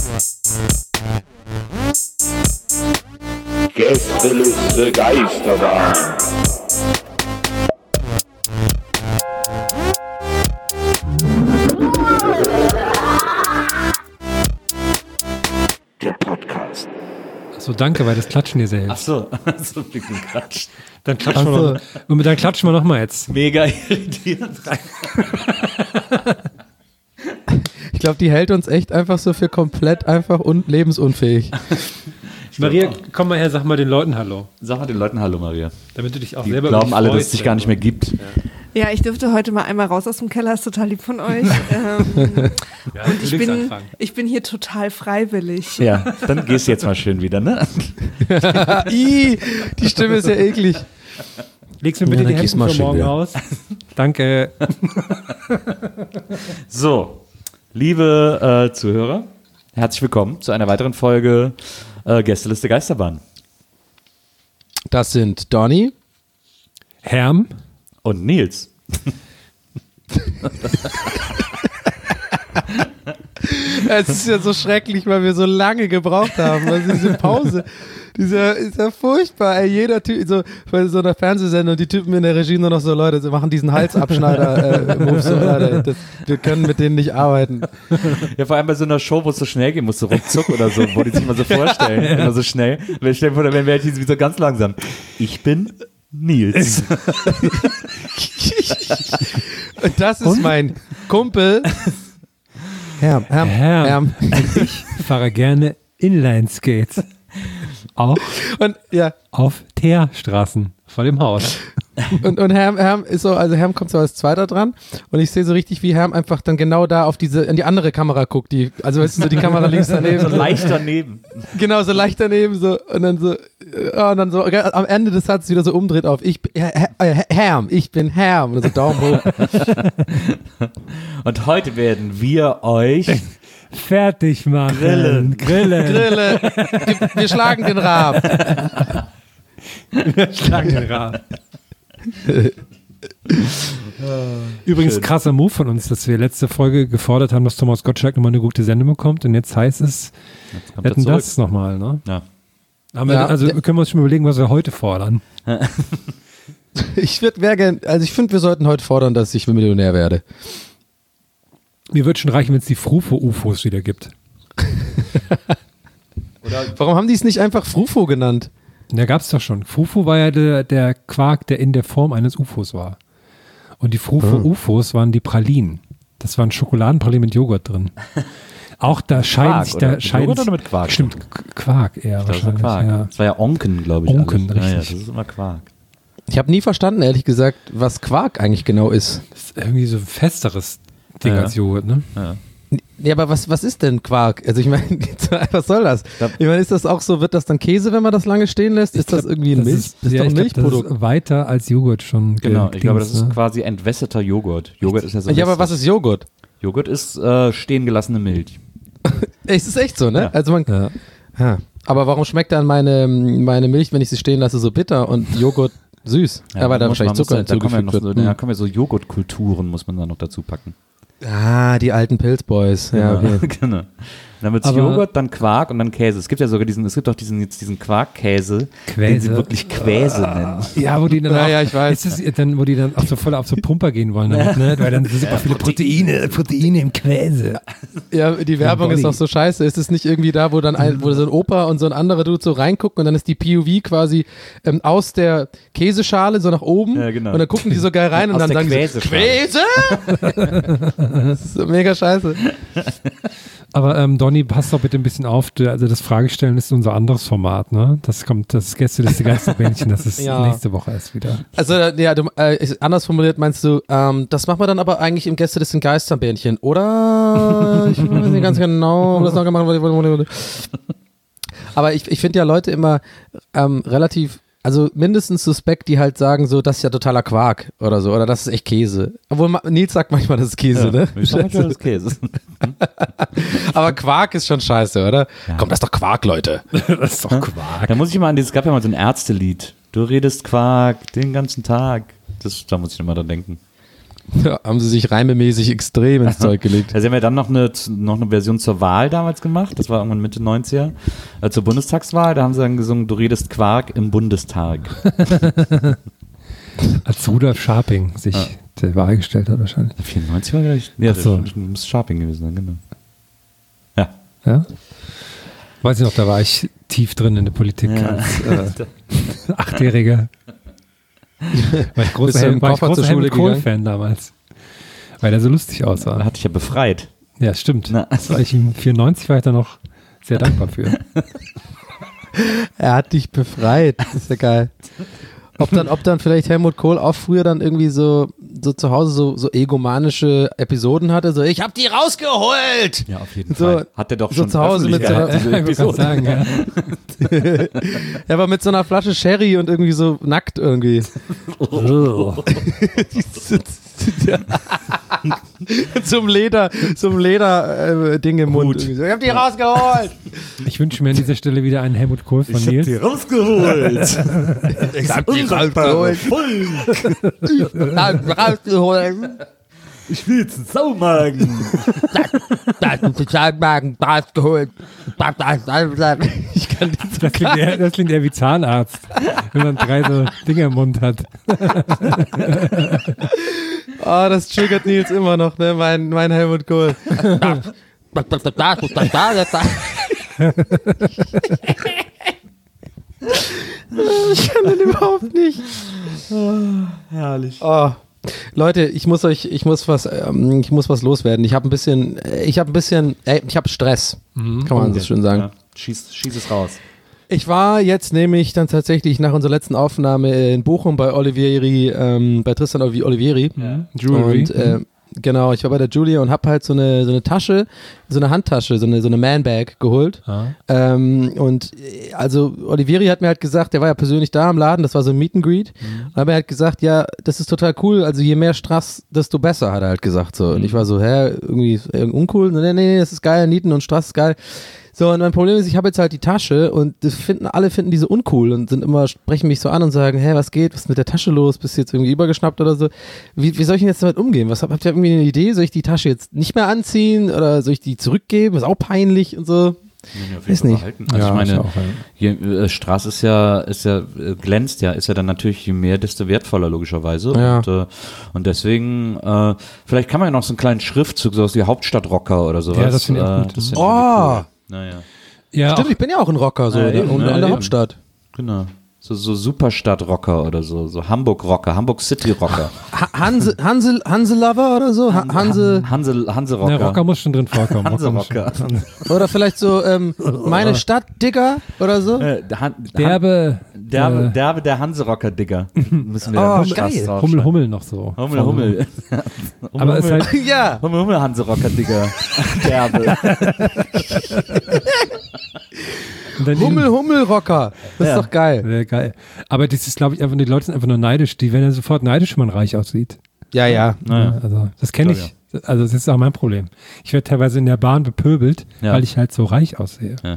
Gästeliste Geisterbahn. Der Podcast. Achso, danke, weil das Klatschen hier selbst. Achso, so ein bisschen Quatsch. Dann klatschen wir noch. Und dann klatschen wir noch mal jetzt. Mega irritierend. Ich glaube, die hält uns echt einfach so für komplett einfach und lebensunfähig. Maria, komm mal her, sag mal den Leuten Hallo. Sag mal den Leuten Hallo, Maria. Damit du dich auch Die selber glauben alle, dass es freust, dich gar nicht mehr gibt. Ja, ich dürfte heute mal einmal raus aus dem Keller, ist total lieb von euch. Ja, Und ich bin hier total freiwillig. Ja, dann gehst du jetzt mal schön wieder, ne? Ih, die Stimme ist ja eklig. Legst mir bitte Ja, die dann gehst Hemden mal für schön morgen wieder. raus. Danke. So, liebe Zuhörer, herzlich willkommen zu einer weiteren Folge Gästeliste Geisterbahn. Das sind Donny. Herm. Und Nils. Es ist ja so schrecklich, weil wir so lange gebraucht haben. Also diese Pause, ist ja furchtbar. Ey, jeder Typ, so bei so einer Fernsehsendung, die Typen in der Regie nur noch so, Leute, sie machen diesen Halsabschneider-Move so, Leute, wir können mit denen nicht arbeiten. Ja, vor allem bei so einer Show, wo es so schnell gehen muss, so ruckzuck oder so, wo die sich mal so vorstellen, immer so schnell. Stell dir vor, dann werden wir halt wie so ganz langsam. Ich bin Nils. Und das ist mein Kumpel. Herm. Ich fahre gerne Inline-Skates. Auch Und ja, auf Teerstraßen vor dem Haus. und Herm ist so, also Herm kommt so als Zweiter dran und ich sehe so richtig, wie Herm einfach dann genau da auf in die andere Kamera guckt, also weißt du, so die Kamera links daneben. So leicht daneben. Genau, so leicht daneben, so, und dann so am Ende des Satzes wieder so umdreht auf, Herm, ich bin Herm, und so Daumen hoch. Und heute werden wir euch Fertig machen. Grille. Wir schlagen den Rab. Übrigens, Schön. krasser Move von uns, dass wir letzte Folge gefordert haben, dass Thomas Gottschalk nochmal eine gute Sendung bekommt und jetzt heißt es, wir hätten das nochmal, ne? Ja. Aber also können wir uns schon mal überlegen, was wir heute fordern. Ich finde, wir sollten heute fordern, dass ich Millionär werde. Mir wird schon reichen, wenn es die Frufo-UFOs wieder gibt. Warum haben die es nicht einfach Frufo genannt? Da gab es doch schon. Frufo war ja der Quark, der in der Form eines UFOs war. Und die Frufo-UFOs waren die Pralinen. Das waren Schokoladenpralinen mit Joghurt drin. Auch da scheiden sich da... Joghurt oder mit Quark? Stimmt, Quark eher wahrscheinlich. Quark. Ja. Das war ja Onken, glaube ich. Onken, alles. richtig. Ja, das ist immer Quark. Ich habe nie verstanden, ehrlich gesagt, was Quark eigentlich genau ist. Das ist irgendwie so ein festeres Ding als Joghurt, ne? Ja. Ja, aber was ist denn Quark? Also ich meine, was soll das? Ich meine, ist das auch so, wird das dann Käse, wenn man das lange stehen lässt? Ist das irgendwie ein Milch? Das ist doch ein Milchprodukt. Das ist weiter als Joghurt schon. Genau, ich glaube, das ist quasi entwässerter Joghurt. Joghurt ist ja so. Ja, aber was ist Joghurt? Joghurt ist stehen gelassene Milch. Es ist echt so, ne? Ja. Also man. Ja. Aber warum schmeckt dann meine Milch, wenn ich sie stehen lasse, so bitter und Joghurt süß? Ja, weil da wahrscheinlich Zucker hinzugefügt wird. Da kommen ja so Joghurtkulturen, muss man da noch dazu packen. Ah, die alten Pilzboys. Ja, okay. Genau. Dann wird's Joghurt, dann Quark und dann Käse. Es gibt ja sogar diesen Quarkkäse, den sie wirklich Quäse nennen. Ja, wo die dann ja, ich weiß. Wo die dann auch so voll auf so Pumper gehen wollen damit, ne? Weil dann so super viele Proteine im Quäse. Ja, die Werbung ist auch so scheiße. Ist es nicht irgendwie da, wo so ein Opa und so ein anderer Dude so reingucken und dann ist die POV quasi aus der Käseschale so nach oben und dann gucken die so geil rein und aus dann sagen die so, Quäse? Das ist so mega scheiße. Aber Donny, pass doch bitte ein bisschen auf. Also das Fragestellen ist unser anderes Format, ne? Das Gästeliste Geisterbähnchen, das ist nächste Woche erst wieder. Also ja, anders formuliert meinst du, das machen wir dann aber eigentlich im Gästeliste Geisterbähnchen, oder? Ich weiß nicht ganz genau, ob das noch gemacht wird. Aber ich finde ja Leute immer relativ, also mindestens suspekt, die halt sagen so, das ist ja totaler Quark oder so, oder das ist echt Käse. Obwohl Nils sagt manchmal, das ist Käse, ne? Ich sag manchmal, das ist Käse. Aber Quark ist schon scheiße, oder? Ja. Komm, das ist doch Quark, Leute. Das ist doch Quark. Da muss ich mal es gab ja mal so ein Ärztelied. Du redest Quark den ganzen Tag. Da muss ich immer dran denken. Ja, haben sie sich reimemäßig extrem ins Zeug gelegt. Ja, sie haben ja dann noch eine Version zur Wahl damals gemacht, das war irgendwann Mitte 90er, zur Bundestagswahl, da haben sie dann gesungen, du redest Quark im Bundestag. Als Rudolf Scharping sich der Wahl gestellt hat wahrscheinlich. 94 war gleich? Ja, das muss Scharping gewesen sein, genau. Ja? Weiß ich noch, da war ich tief drin in der Politik als 8-Jähriger. War ich großer Helmut Kohl-Fan damals. Weil der so lustig aussah. Da hatte ich ja befreit. Ja, stimmt. Na. Das war ich im 94 war ich da noch sehr dankbar für. Er hat dich befreit. Das ist ja geil. Ob dann vielleicht Helmut Kohl auch früher dann irgendwie so zu Hause so egomanische Episoden hatte, so ich hab die rausgeholt! Ja, auf jeden Fall. Hat er doch so schon zu Hause mit so einer, sagen, ja. Er war mit so einer Flasche Sherry und irgendwie so nackt irgendwie. zum Leder Ding im Mund. Ich hab die rausgeholt! Ich wünsche mir an dieser Stelle wieder einen Helmut Kohl von Nils. Ich hab die rausgeholt! Ich hab die rausgeholt! Ich will jetzt einen Saumagen! Saumagen rausgeholt! Das klingt eher wie Zahnarzt, wenn man 3 so Dinge im Mund hat. Oh, das triggert Nils immer noch, ne? Mein Helmut Kohl. Ich kann den überhaupt nicht. Herrlich. Oh. Leute, ich muss was loswerden. Ich habe Stress. Kann man so schön sagen. Ja. Schieß es raus. Ich war jetzt nämlich dann tatsächlich nach unserer letzten Aufnahme in Bochum bei bei Tristan Olivieri. Ja. Jewelry. Und genau, ich war bei der Julia und habe halt so eine Tasche, so eine Handtasche, so eine Man-Bag geholt. Und also Olivieri hat mir halt gesagt, der war ja persönlich da im Laden, das war so ein Meet and Greet. Und hat mir halt gesagt, ja, das ist total cool, also je mehr Strass, desto besser, hat er halt gesagt. So. Und ich war so, irgendwie uncool. Nee, das ist geil, Nieten und Strass ist geil. So, und mein Problem ist, ich habe jetzt halt die Tasche und alle finden die so uncool und sprechen mich so an und sagen, hey, was geht, was ist mit der Tasche los, bist du jetzt irgendwie übergeschnappt oder so? Wie soll ich denn jetzt damit umgehen? Habt ihr irgendwie eine Idee? Soll ich die Tasche jetzt nicht mehr anziehen oder soll ich die zurückgeben? Ist auch peinlich und so. Weiß nicht. Also ich meine, hier, Straß ist ja glänzt ja, ist ja dann natürlich je mehr, desto wertvoller logischerweise. Ja. Und deswegen, vielleicht kann man ja noch so einen kleinen Schriftzug, so aus die Hauptstadtrocker oder sowas. Ja, das finde ich auch gut. Cool. Naja. Ja, Stimmt, ich bin ja auch ein Rocker so, eben, und an der Hauptstadt. Genau. So Superstadt-Rocker oder so Hamburg-Rocker, Hamburg-City-Rocker. Hanse-Lover oder so? Hanse-Rocker. Der Rocker muss schon drin vorkommen. Hanse-Rocker. Oder vielleicht so meine Stadt-Digger oder so? Derbe, der Hanse-Rocker-Digger. Müssen wir Oh, geil. Hummel noch so. Hummel. Aber es ist halt, Ja. Hummel Hanse-Rocker-Digger. Derbe. Hummel-Rocker. Das ist doch geil. Sehr geil. Aber das ist, glaube ich, einfach, die Leute sind einfach nur neidisch. Die werden ja sofort neidisch, wenn man reich aussieht. Ja. Ja, also, das kenne ich. Also, das ist auch mein Problem. Ich werde teilweise in der Bahn bepöbelt, weil ich halt so reich aussehe. Ja.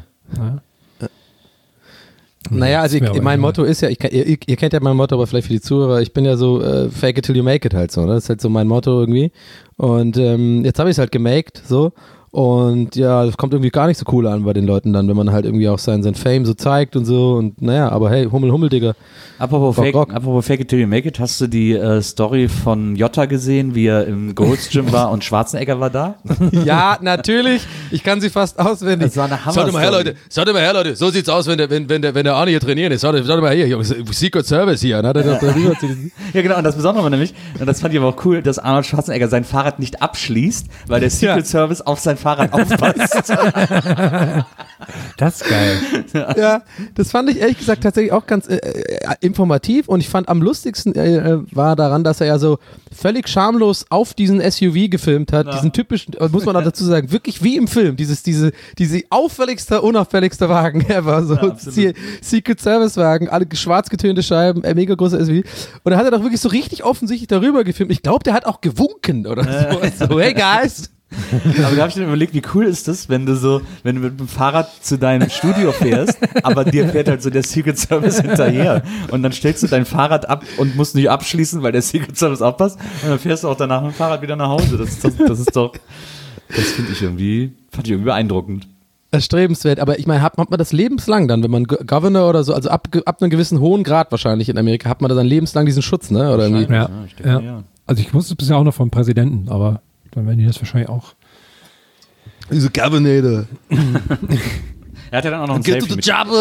Naja, also mein Motto ist ja, ihr kennt ja mein Motto, aber vielleicht für die Zuhörer, ich bin ja so fake it till you make it halt so, ne? Das ist halt so mein Motto irgendwie. Und jetzt habe ich es halt gemaked, so. Und ja, das kommt irgendwie gar nicht so cool an bei den Leuten dann, wenn man halt irgendwie auch sein Fame so zeigt und so. Und naja, aber hey, Hummel, Digga. Apropos Fake It Till You Make It, hast du die Story von Jota gesehen, wie er im Gold's Gym war und Schwarzenegger war da? Ja, natürlich. Ich kann sie fast auswendig. Das war eine Hammer. Schaut mal her, Leute. So sieht's aus, wenn der Arne hier trainiert ist. Schaut mal her, Secret Service hier. Ne? Ja, genau. Und das Besondere war nämlich, und das fand ich aber auch cool, dass Arnold Schwarzenegger sein Fahrrad nicht abschließt, weil der Secret Service auf sein Fahrrad aufpasst. Das ist geil. Ja, das fand ich ehrlich gesagt tatsächlich auch ganz informativ und ich fand am lustigsten war daran, dass er ja so völlig schamlos auf diesen SUV gefilmt hat, diesen typischen, muss man auch dazu sagen, wirklich wie im Film, diese auffälligste, unauffälligste Wagen ever, so Secret Service Wagen, alle schwarz getönte Scheiben, mega großer SUV und da hat er doch wirklich so richtig offensichtlich darüber gefilmt. Ich glaube, der hat auch gewunken oder so, hey guys. Aber da habe ich dann überlegt, wie cool ist das, wenn du mit dem Fahrrad zu deinem Studio fährst, aber dir fährt halt so der Secret Service hinterher. Und dann stellst du dein Fahrrad ab und musst nicht abschließen, weil der Secret Service aufpasst. Und dann fährst du auch danach mit dem Fahrrad wieder nach Hause. Das finde ich irgendwie beeindruckend. Erstrebenswert, aber ich meine, hat man das lebenslang dann, wenn man Governor oder so, also ab einem gewissen hohen Grad wahrscheinlich in Amerika, hat man da dann lebenslang diesen Schutz, ne? Oder irgendwie? Ja. Also ich wusste es bisher auch noch vom Präsidenten, aber dann werden die das wahrscheinlich auch. Diese Governator. Er hat ja dann auch noch ein Selfie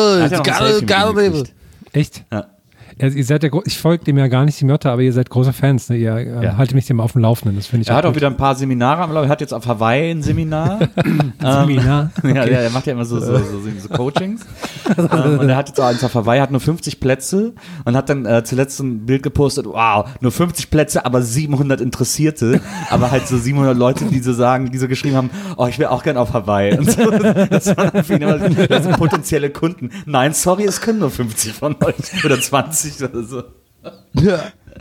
Job. Echt? Ja. Also ihr seid ich folge dem ja gar nicht, die Mörder, aber ihr seid große Fans, ne? Ihr haltet mich dem auf dem Laufenden, das finde ich Er hat auch gut. wieder ein paar Seminare am Laufen. Er hat jetzt auf Hawaii ein Seminar. Seminar? Ja, er macht ja immer so Coachings. Und er hat jetzt auch eins auf Hawaii, hat nur 50 Plätze und hat dann zuletzt ein Bild gepostet, wow, nur 50 Plätze, aber 700 Interessierte. Aber halt so 700 Leute, die so geschrieben haben, oh, ich wäre auch gern auf Hawaii. Und so, das waren für ihn immer das sind potenzielle Kunden. Nein, sorry, es können nur 50 von euch oder 20 oder so. Ja.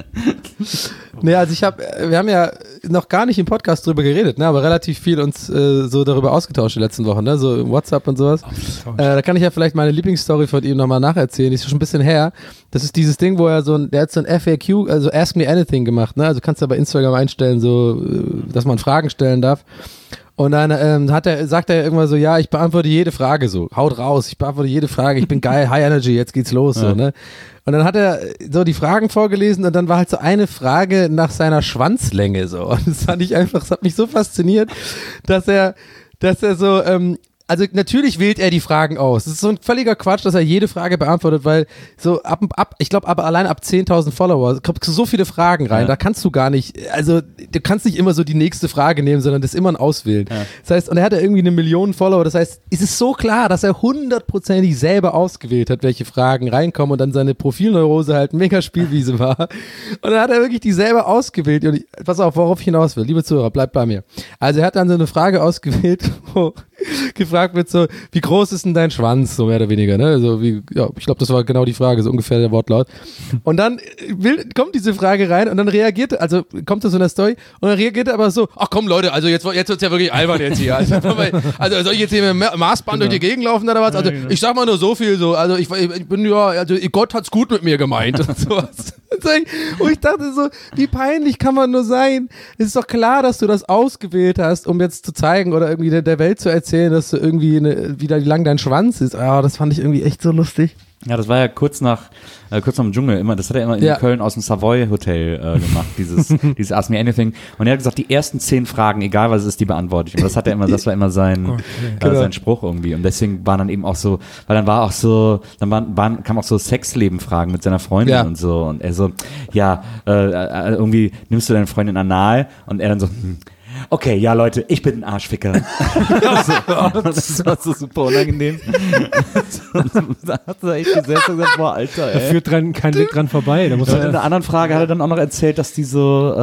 Nee, also wir haben ja noch gar nicht im Podcast drüber geredet, ne, aber relativ viel uns so darüber ausgetauscht die letzten Wochen, ne, so im WhatsApp und sowas. Da kann ich ja vielleicht meine Lieblingsstory von ihm nochmal nacherzählen, die ist schon ein bisschen her. Das ist dieses Ding, wo der hat so ein FAQ, also Ask Me Anything gemacht, ne, also kannst du ja bei Instagram einstellen, so, dass man Fragen stellen darf. Und dann sagt er irgendwann so, ja, ich beantworte jede Frage so, haut raus, ich beantworte jede Frage, ich bin geil, High Energy, jetzt geht's los, so, ne. Und dann hat er so die Fragen vorgelesen und dann war halt so eine Frage nach seiner Schwanzlänge so. Und das fand ich einfach, das hat mich so fasziniert, dass er so, also natürlich wählt er die Fragen aus. Das ist so ein völliger Quatsch, dass er jede Frage beantwortet, weil so ich glaube, aber allein ab 10.000 Follower kommt so viele Fragen rein, da kannst du gar nicht, also du kannst nicht immer so die nächste Frage nehmen, sondern das immer ein Auswählen. Ja. Das heißt, und er hat ja irgendwie 1 Million Follower, das heißt, es ist so klar, dass er 100%ig selber ausgewählt hat, welche Fragen reinkommen und dann seine Profilneurose halt mega Spielwiese war. Und dann hat er wirklich die selber ausgewählt und pass auf, worauf ich hinaus will, liebe Zuhörer, bleibt bei mir. Also er hat dann so eine Frage ausgewählt, wo gefragt wird so, wie groß ist denn dein Schwanz, so mehr oder weniger, ne? Also ich glaube, das war genau die Frage, so ungefähr der Wortlaut. Und dann kommt diese Frage rein und dann kommt das so in der Story und dann reagiert er aber so, ach komm Leute, also jetzt wird's ja wirklich albern jetzt hier. Also soll ich jetzt hier mit dem Maßband durch die Gegend laufen oder was? Also ich sag mal nur so viel so, also ich bin ja, also Gott hat's gut mit mir gemeint und sowas. Und ich dachte so, wie peinlich kann man nur sein? Es ist doch klar, dass du das ausgewählt hast, um jetzt zu zeigen oder irgendwie der Welt zu erzählen, dass du irgendwie wie lang dein Schwanz ist. Das fand ich irgendwie echt so lustig. Ja, das war ja kurz nach dem Dschungel immer, das hat er immer in Köln aus dem Savoy Hotel gemacht, dieses Ask Me Anything. Und er hat gesagt, die ersten 10 Fragen, egal was es ist, die beantworte ich. Und das war immer sein Spruch irgendwie. Und deswegen waren dann eben auch so, weil dann war auch so, kam auch so Sexleben-Fragen mit seiner Freundin und so. Und er so, irgendwie nimmst du deine Freundin anal? Und er dann so, okay, ja Leute, ich bin ein Arschficker. Das war so super unangenehm. Da hat er echt gesessen und gesagt, boah, Alter, ey. Da führt kein Weg dran vorbei. Da muss in einer anderen Frage hat er dann auch noch erzählt, dass sie so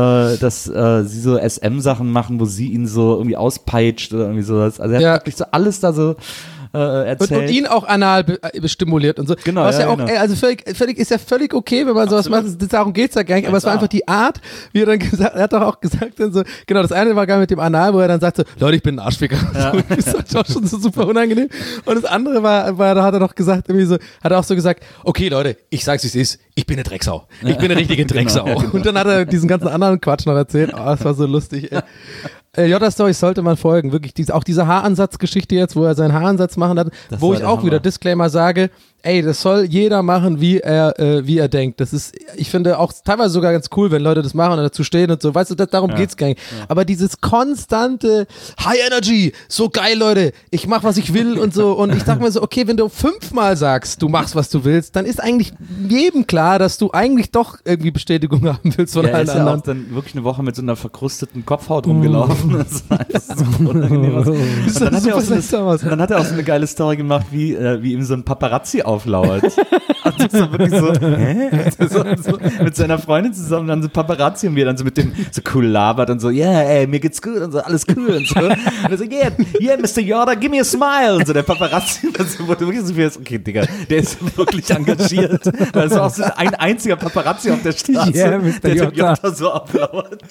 SM-Sachen machen, wo sie ihn so irgendwie auspeitscht oder irgendwie sowas. Also er hat wirklich so alles da so erzählt. Und ihn auch anal stimuliert und so. Genau, was also ist ja völlig okay, wenn man sowas macht. Darum geht's ja gar nicht. Aber es war einfach die Art, wie er dann gesagt, er hat doch auch gesagt dann so, genau, das eine war gar mit dem Anal, wo er dann sagt so, Leute, ich bin ein Arschficker. Ja. Das war schon so super unangenehm. Und das andere war, da hat er doch gesagt, irgendwie so, hat er auch so gesagt, okay Leute, ich sag's wie es ist, ich bin eine Drecksau. Ich bin eine richtige Drecksau. Genau. Und dann hat er diesen ganzen anderen Quatsch noch erzählt. Das war so lustig, ey. J-Story sollte man folgen, wirklich. Auch diese Haaransatzgeschichte jetzt, wo er seinen Haaransatz machen hat, das wo ich auch wieder Disclaimer sage, ey, das soll jeder machen, wie er denkt. Das ist, ich finde auch teilweise sogar ganz cool, wenn Leute das machen und dazu stehen und so. Weißt du, darum geht's gar nicht. Ja. Aber dieses konstante High Energy, so geil, Leute, ich mach, was ich will und so. Und ich sag mir so, okay, wenn du 5-mal sagst, du machst, was du willst, dann ist eigentlich jedem klar, dass du eigentlich doch irgendwie Bestätigung haben willst von allen anderen. Er ist ja auch dann wirklich eine Woche mit so einer verkrusteten Kopfhaut rumgelaufen. Das war unangenehm. Und dann hat er auch so eine geile Story gemacht, wie ihm so ein Paparazzi auflauert. Und das war wirklich so, hä? So, mit seiner Freundin zusammen, dann so Paparazzi und wir dann so mit dem so cool labert und so, yeah, ey, mir geht's gut und so, alles cool und so. Und er so, yeah, Mr. Yoda, give me a smile. Und so der Paparazzi, das wurde wirklich so viel, okay, Digga, der ist wirklich engagiert. Weil es war auch so ein einziger Paparazzi auf der Straße, der dem Yoda so ablauert.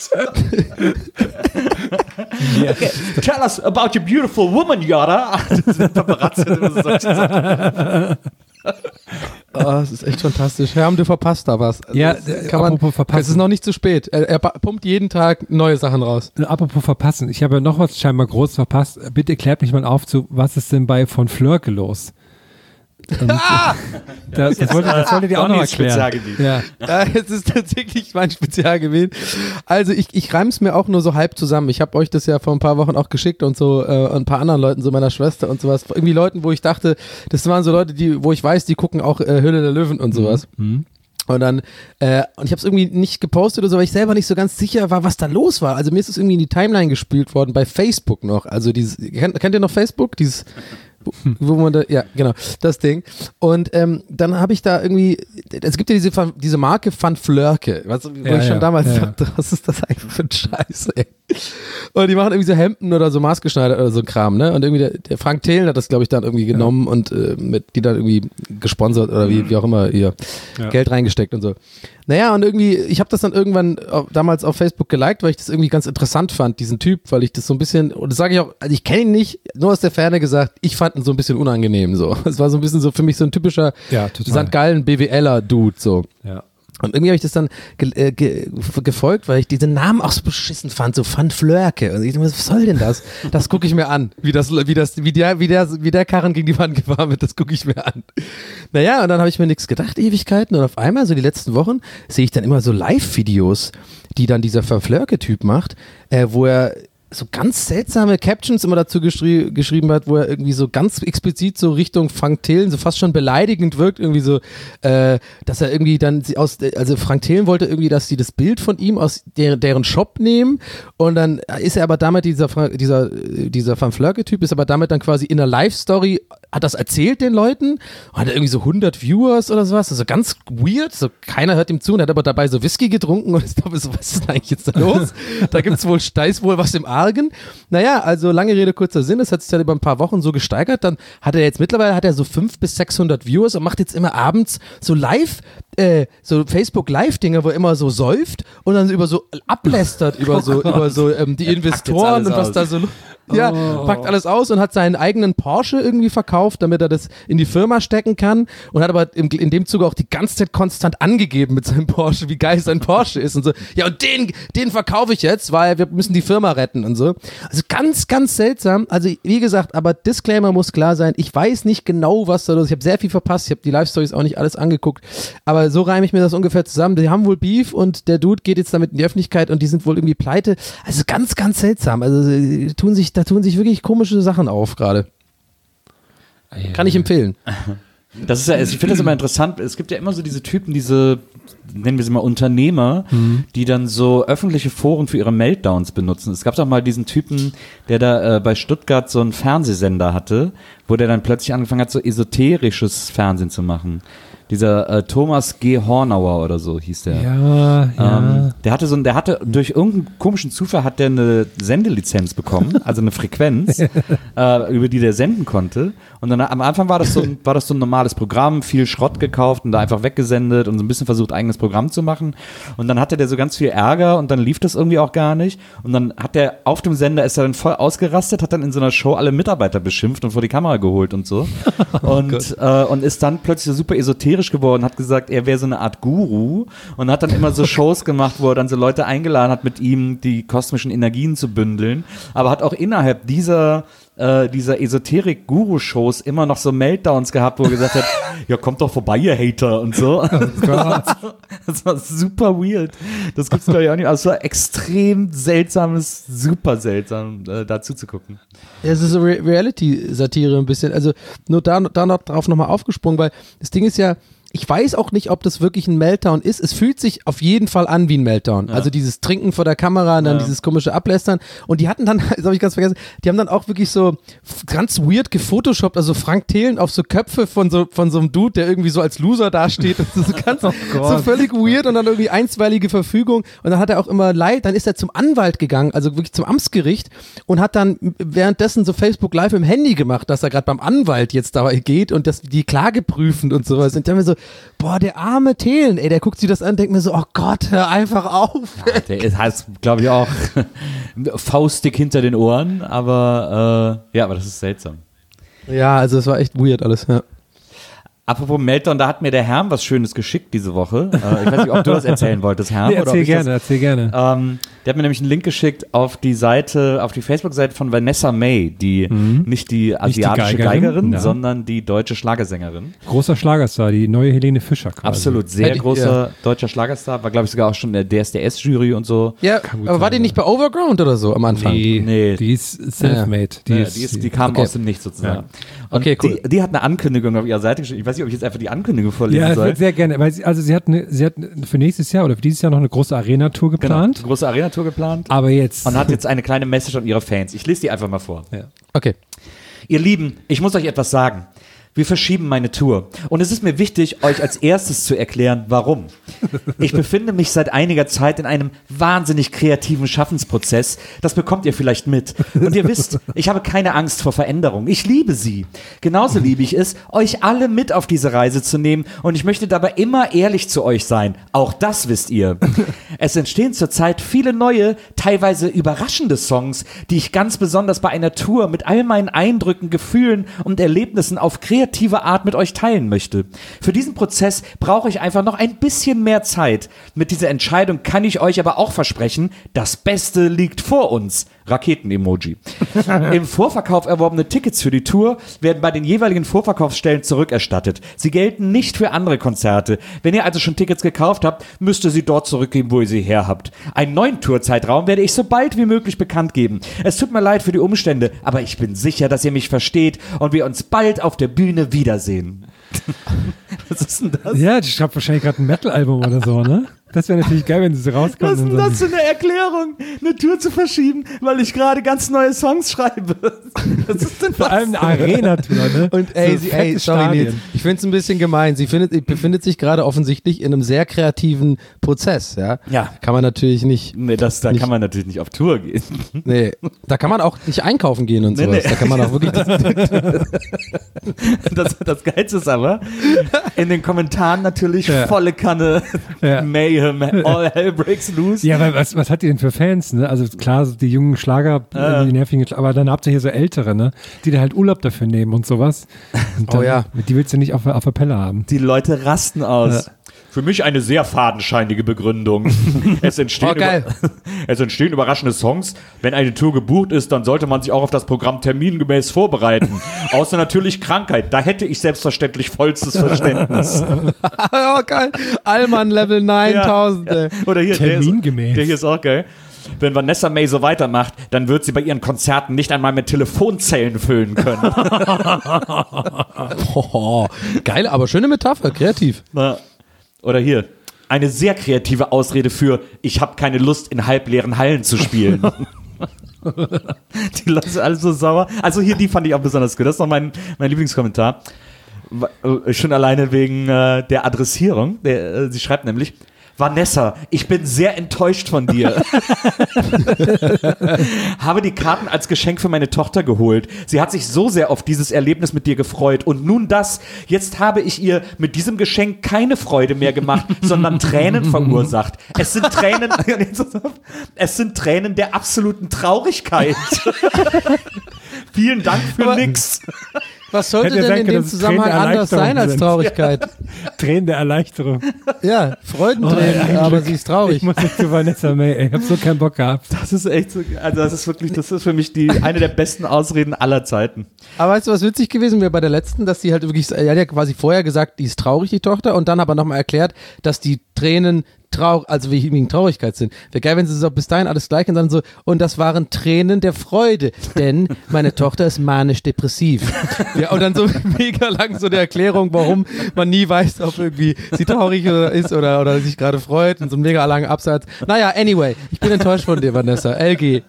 Okay, tell us about your beautiful woman, Yoda. Der Paparazzi hat immer so solche Sachen. Oh, das ist echt fantastisch. Herm, du verpasst da was. Also ja, apropos verpassen. Es ist noch nicht zu spät. Er pumpt jeden Tag neue Sachen raus. Apropos verpassen. Ich habe ja noch was scheinbar groß verpasst. Bitte klärt mich mal auf zu, was ist denn bei von Flörke los? Das wolltet ihr auch noch erklären. Ja, es ist tatsächlich mein Spezialgebiet. Also ich reim's mir auch nur so halb zusammen. Ich habe euch das ja vor ein paar Wochen auch geschickt und so ein paar anderen Leuten, so meiner Schwester und sowas. Irgendwie Leuten, wo ich dachte, das waren so Leute, wo ich weiß, die gucken auch Höhle der Löwen und sowas. Und dann, und ich habe es irgendwie nicht gepostet oder so, weil ich selber nicht so ganz sicher war, was da los war. Also mir ist es irgendwie in die Timeline gespielt worden, bei Facebook noch. Also kennt ihr noch Facebook? Wo man da, ja, genau, das Ding. Und dann habe ich da irgendwie, es gibt ja diese Marke Van Flörke, wo ich schon damals dachte, was ist das eigentlich für ein Scheiß, ey. Und die machen irgendwie so Hemden oder so maßgeschneidert oder so Kram, ne? Und irgendwie der Frank Thelen hat das, glaube ich, dann irgendwie genommen und die dann irgendwie gesponsert oder wie auch immer ihr Geld reingesteckt und so. Naja, und irgendwie, ich habe das dann irgendwann damals auf Facebook geliked, weil ich das irgendwie ganz interessant fand, diesen Typ, weil ich das so ein bisschen, und das sage ich auch, also ich kenne ihn nicht, nur aus der Ferne gesagt, ich fand ihn so ein bisschen unangenehm so. Es war so ein bisschen so für mich so ein typischer St. Gallen BWLer-Dude so. Ja. Und irgendwie habe ich das dann gefolgt, weil ich diesen Namen auch so beschissen fand, so Van Flörke. Und ich dachte, was soll denn das? Das gucke ich mir an. Wie der Karren gegen die Wand gefahren wird, das gucke ich mir an. Naja, und dann habe ich mir nichts gedacht, Ewigkeiten. Und auf einmal, so die letzten Wochen, sehe ich dann immer so Live-Videos, die dann dieser Van Flörke-Typ macht, wo er so ganz seltsame Captions immer dazu geschrieben hat, wo er irgendwie so ganz explizit so Richtung Frank Thelen so fast schon beleidigend wirkt, irgendwie so, dass er irgendwie dann also Frank Thelen wollte irgendwie, dass sie das Bild von ihm aus deren Shop nehmen und dann ist er aber damit, dieser Van Flörke-Typ ist aber damit dann quasi in einer Live-Story, hat das erzählt den Leuten und hat irgendwie so 100 Viewers oder sowas, also ganz weird, so keiner hört ihm zu und hat aber dabei so Whisky getrunken und ich glaube so, was ist denn eigentlich jetzt da los? Da ist wohl was im Argen. Naja, also lange Rede, kurzer Sinn, es hat sich dann über ein paar Wochen so gesteigert, dann mittlerweile hat er so 500 bis 600 Viewers und macht jetzt immer abends so so Facebook-Live-Dinge, wo er immer so säuft und dann ablästert über die Investoren und was da so... Ja, packt alles aus und hat seinen eigenen Porsche irgendwie verkauft, damit er das in die Firma stecken kann und hat aber in dem Zuge auch die ganze Zeit konstant angegeben mit seinem Porsche, wie geil sein Porsche ist und so. Ja, und den verkaufe ich jetzt, weil wir müssen die Firma retten und so. Also ganz, ganz seltsam. Also wie gesagt, aber Disclaimer muss klar sein. Ich weiß nicht genau, was da los ist. Ich habe sehr viel verpasst. Ich habe die Live-Stories auch nicht alles angeguckt. Aber so reime ich mir das ungefähr zusammen. Die haben wohl Beef und der Dude geht jetzt damit in die Öffentlichkeit und die sind wohl irgendwie pleite. Also ganz, ganz seltsam. Also da tun sich wirklich komische Sachen auf gerade. Kann ich empfehlen. Das ist ja, ich finde das immer interessant. Es gibt ja immer so diese Typen, nennen wir sie mal Unternehmer, die dann so öffentliche Foren für ihre Meltdowns benutzen. Es gab doch mal diesen Typen, der da bei Stuttgart so einen Fernsehsender hatte, wo der dann plötzlich angefangen hat, so esoterisches Fernsehen zu machen. Dieser Thomas G. Hornauer oder so hieß der. Ja. Der hatte durch irgendeinen komischen Zufall hat der eine Sendelizenz bekommen, also eine Frequenz, über die der senden konnte. Und dann am Anfang war das so ein normales Programm, viel Schrott gekauft und da einfach weggesendet und so ein bisschen versucht, eigenes Programm zu machen. Und dann hatte der so ganz viel Ärger und dann lief das irgendwie auch gar nicht. Und dann hat der auf dem Sender, ist er dann voll ausgerastet, hat dann in so einer Show alle Mitarbeiter beschimpft und vor die Kamera geholt und so. Und ist dann plötzlich so super esoterisch geworden, hat gesagt, er wäre so eine Art Guru und hat dann immer so Shows gemacht, wo er dann so Leute eingeladen hat, mit ihm die kosmischen Energien zu bündeln, aber hat auch innerhalb dieser Esoterik-Guru-Shows immer noch so Meltdowns gehabt, wo er gesagt hat, ja, kommt doch vorbei, ihr Hater und so. Das war super weird. Das gibt's glaube ich auch nicht. Also es war extrem seltsames, super seltsam, dazu zu gucken. Ja, es ist so Reality-Satire ein bisschen. Also nur darauf nochmal aufgesprungen, weil das Ding ist ja, ich weiß auch nicht, ob das wirklich ein Meltdown ist. Es fühlt sich auf jeden Fall an wie ein Meltdown. Ja. Also dieses Trinken vor der Kamera und dann dieses komische Ablästern. Und die hatten dann, das habe ich ganz vergessen, die haben dann auch wirklich so ganz weird gefotoshoppt, also Frank Thelen auf so Köpfe von so einem Dude, der irgendwie so als Loser dasteht. Und so ganz so völlig weird und dann irgendwie einstweilige Verfügung. Und dann hat er auch immer dann ist er zum Anwalt gegangen, also wirklich zum Amtsgericht und hat dann währenddessen so Facebook Live im Handy gemacht, dass er gerade beim Anwalt jetzt da geht und die Klage prüfen und sowas. Und dann haben wir so, boah, der arme Thelen, ey, der guckt sich das an und denkt mir so, oh Gott, hör einfach auf. Ja, der heißt, glaube ich, auch faustdick hinter den Ohren, aber aber das ist seltsam. Ja, also es war echt weird alles, ja. Apropos Meltdown, da hat mir der Herm was Schönes geschickt diese Woche. Ich weiß nicht, ob du das erzählen wolltest, Herm. Nee, erzähl gerne. Der hat mir nämlich einen Link geschickt auf die Facebook-Seite von Vanessa May, die nicht die asiatische Geigerin, sondern die deutsche Schlagersängerin. Großer Schlagerstar, die neue Helene Fischer quasi. Absolut, sehr großer deutscher Schlagerstar. War, glaube ich, sogar auch schon in der DSDS-Jury und so. Ja, aber war die nicht bei Overground oder so am Anfang? Nee. Die ist self-made. Die kam aus dem Nichts sozusagen. Ja. Okay, cool. Die hat eine Ankündigung auf ihrer Seite geschrieben. Ich weiß nicht, ob ich jetzt einfach die Ankündigung vorlesen soll. Ja, sehr gerne. Weil sie hat für nächstes Jahr oder für dieses Jahr noch eine große Arena-Tour geplant. Genau, eine große Arena-Tour geplant. Aber jetzt. Und hat jetzt eine kleine Message an ihre Fans. Ich lese die einfach mal vor. Ja. Okay. Ihr Lieben, ich muss euch etwas sagen. Wir verschieben meine Tour. Und es ist mir wichtig, euch als erstes zu erklären, warum. Ich befinde mich seit einiger Zeit in einem wahnsinnig kreativen Schaffensprozess. Das bekommt ihr vielleicht mit. Und ihr wisst, ich habe keine Angst vor Veränderung. Ich liebe sie. Genauso liebe ich es, euch alle mit auf diese Reise zu nehmen. Und ich möchte dabei immer ehrlich zu euch sein. Auch das wisst ihr. Es entstehen zurzeit viele neue, teilweise überraschende Songs, die ich ganz besonders bei einer Tour mit all meinen Eindrücken, Gefühlen und Erlebnissen auf kreative Art mit euch teilen möchte. Für diesen Prozess brauche ich einfach noch ein bisschen mehr Zeit. Mit dieser Entscheidung kann ich euch aber auch versprechen, das Beste liegt vor uns. Raketen-Emoji. Im Vorverkauf erworbene Tickets für die Tour werden bei den jeweiligen Vorverkaufsstellen zurückerstattet. Sie gelten nicht für andere Konzerte. Wenn ihr also schon Tickets gekauft habt, müsst ihr sie dort zurückgeben, wo ihr sie her habt. Einen neuen Tourzeitraum werde ich so bald wie möglich bekannt geben. Es tut mir leid für die Umstände, aber ich bin sicher, dass ihr mich versteht und wir uns bald auf der Bühne wiedersehen. Was ist denn das? Ja, ich habe wahrscheinlich gerade ein Metal-Album oder so, ne? Das wäre natürlich geil, wenn sie so rauskommen. Was ist denn das für eine Erklärung, eine Tour zu verschieben, weil ich gerade ganz neue Songs schreibe? Was ist denn vor allem eine Arena-Tour, ne? Und sorry Nils, ich finde es ein bisschen gemein. Sie befindet sich gerade offensichtlich in einem sehr kreativen Prozess, ja? Ja. Kann man natürlich nicht. Nee, da kann man natürlich nicht auf Tour gehen. Nee, da kann man auch nicht einkaufen gehen und sowas. Da kann man auch wirklich. Das Geilste ist aber, in den Kommentaren natürlich volle Kanne Mayhem, all hell breaks loose. Ja, aber was hat ihr denn für Fans, ne? Also klar, die jungen Schlager, die nervigen, aber dann habt ihr hier so Ältere, ne? Die da halt Urlaub dafür nehmen und sowas. Und dann, die willst du nicht auf der Pelle haben. Die Leute rasten aus. Ja. Für mich eine sehr fadenscheinige Begründung. Es entstehen überraschende Songs. Wenn eine Tour gebucht ist, dann sollte man sich auch auf das Programm termingemäß vorbereiten. Außer natürlich Krankheit. Da hätte ich selbstverständlich vollstes Verständnis. Oh, geil. Allmann Level 9000. Ja. Oder hier, termingemäß. Der hier ist auch geil. Wenn Vanessa May so weitermacht, dann wird sie bei ihren Konzerten nicht einmal mit Telefonzellen füllen können. Geil, aber schöne Metapher, kreativ. Na. Oder hier, eine sehr kreative Ausrede für, ich habe keine Lust, in halbleeren Hallen zu spielen. Die Leute sind alle so sauer. Also hier, die fand ich auch besonders gut. Das ist noch mein Lieblingskommentar. Schon alleine wegen der Adressierung. Sie schreibt nämlich, Vanessa, ich bin sehr enttäuscht von dir. Habe die Karten als Geschenk für meine Tochter geholt. Sie hat sich so sehr auf dieses Erlebnis mit dir gefreut. Und nun das. Jetzt habe ich ihr mit diesem Geschenk keine Freude mehr gemacht, sondern Tränen verursacht. Es sind Tränen der absoluten Traurigkeit. Vielen Dank für nix. Was sollte denn in dem Zusammenhang anders sein als Traurigkeit? Tränen der Erleichterung. Ja, Freudentränen, aber sie ist traurig. Ich muss nicht zu Vanessa May, ey. Ich hab so keinen Bock gehabt. Das ist echt so, also das ist für mich eine der besten Ausreden aller Zeiten. Aber weißt du, was witzig gewesen wäre bei der letzten, dass sie halt wirklich, er hat ja quasi vorher gesagt, die ist traurig, die Tochter, und dann aber nochmal erklärt, dass die Tränen wegen Traurigkeit sind. Wäre geil, wenn sie so bis dahin alles gleich und dann so, und das waren Tränen der Freude, denn meine Tochter ist manisch-depressiv. Ja, und dann so mega lang so eine Erklärung, warum man nie weiß, ob irgendwie sie traurig ist oder sich gerade freut und so ein mega langen Absatz. Naja, anyway, ich bin enttäuscht von dir, Vanessa. LG.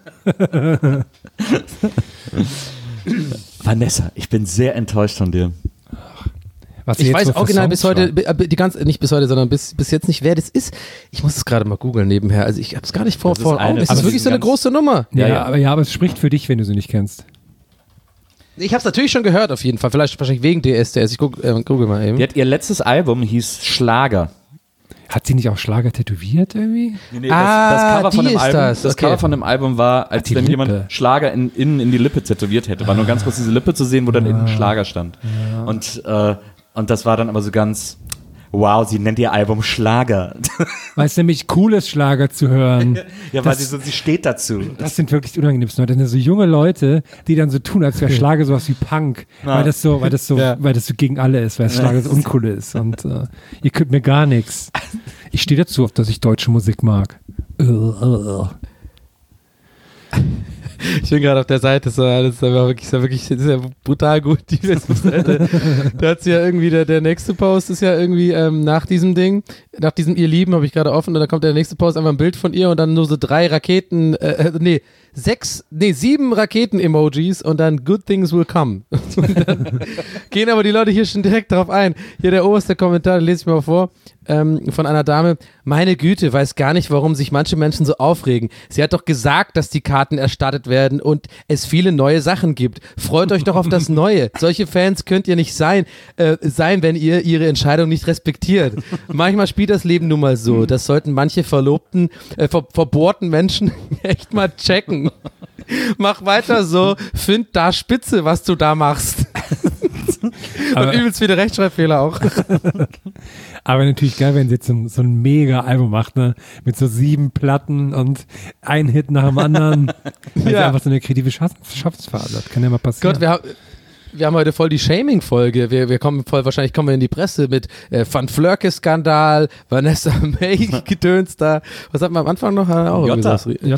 Vanessa, ich bin sehr enttäuscht von dir. Ich weiß original bis heute, nicht bis heute, sondern bis jetzt nicht, wer das ist. Ich muss es gerade mal googeln nebenher. Also ich habe es gar nicht vor Augen. Es ist wirklich so eine große Nummer. Ja, aber es spricht für dich, wenn du sie nicht kennst. Ich habe es natürlich schon gehört, auf jeden Fall. Vielleicht wahrscheinlich wegen DSDS. Ich google mal eben. Ihr letztes Album hieß Schlager. Hat sie nicht auch Schlager tätowiert irgendwie? Nee, das Cover von dem Album war, als wenn Lippe. jemand Schlager innen in die Lippe tätowiert hätte. War nur ganz kurz diese Lippe zu sehen, wo dann innen Schlager stand. Ja. Und das war dann aber so ganz, wow, sie nennt ihr Album Schlager. Weil es nämlich cool ist, Schlager zu hören. Ja, weil sie steht dazu. Das sind wirklich die unangenehmsten Leute. Das sind so junge Leute, die dann so tun, als wäre Schlager sowas wie Punk. Weil das so gegen alle ist, weil Schlager so uncool ist. Und ihr könnt mir gar nichts. Ich stehe dazu, dass ich deutsche Musik mag. Ich bin gerade auf der Seite, das ist ja brutal gut, die Facebook-Seite. Da hat sie ja irgendwie, der nächste Post ist ja irgendwie nach diesem Ding, nach diesem Ihr Lieben habe ich gerade offen und da kommt der nächste Post, einfach ein Bild von ihr und dann nur so 7 Raketen-Emojis und dann Good Things Will Come. Und dann gehen aber die Leute hier schon direkt drauf ein. Hier der oberste Kommentar, den lese ich mal vor, von einer Dame. Meine Güte, weiß gar nicht, warum sich manche Menschen so aufregen. Sie hat doch gesagt, dass die Karten erstattet werden und es viele neue Sachen gibt. Freut euch doch auf das Neue. Solche Fans könnt ihr nicht sein, wenn ihr ihre Entscheidung nicht respektiert. Manchmal spielt das Leben nun mal so. Das sollten manche verbohrten Menschen echt mal checken. Mach weiter so, find da spitze, was du da machst. Und übelst viele Rechtschreibfehler auch. Aber natürlich geil, wenn sie jetzt so ein Mega-Album macht, ne? Mit so 7 Platten und ein Hit nach dem anderen. Weil sie einfach so eine kreative Schaffensphase hat. Kann ja mal passieren. Gott, wir haben heute voll die Shaming-Folge. Wahrscheinlich kommen wir in die Presse mit Van Flörke-Skandal, Vanessa May-Gedöns da. Was hatten wir am Anfang noch? Jota,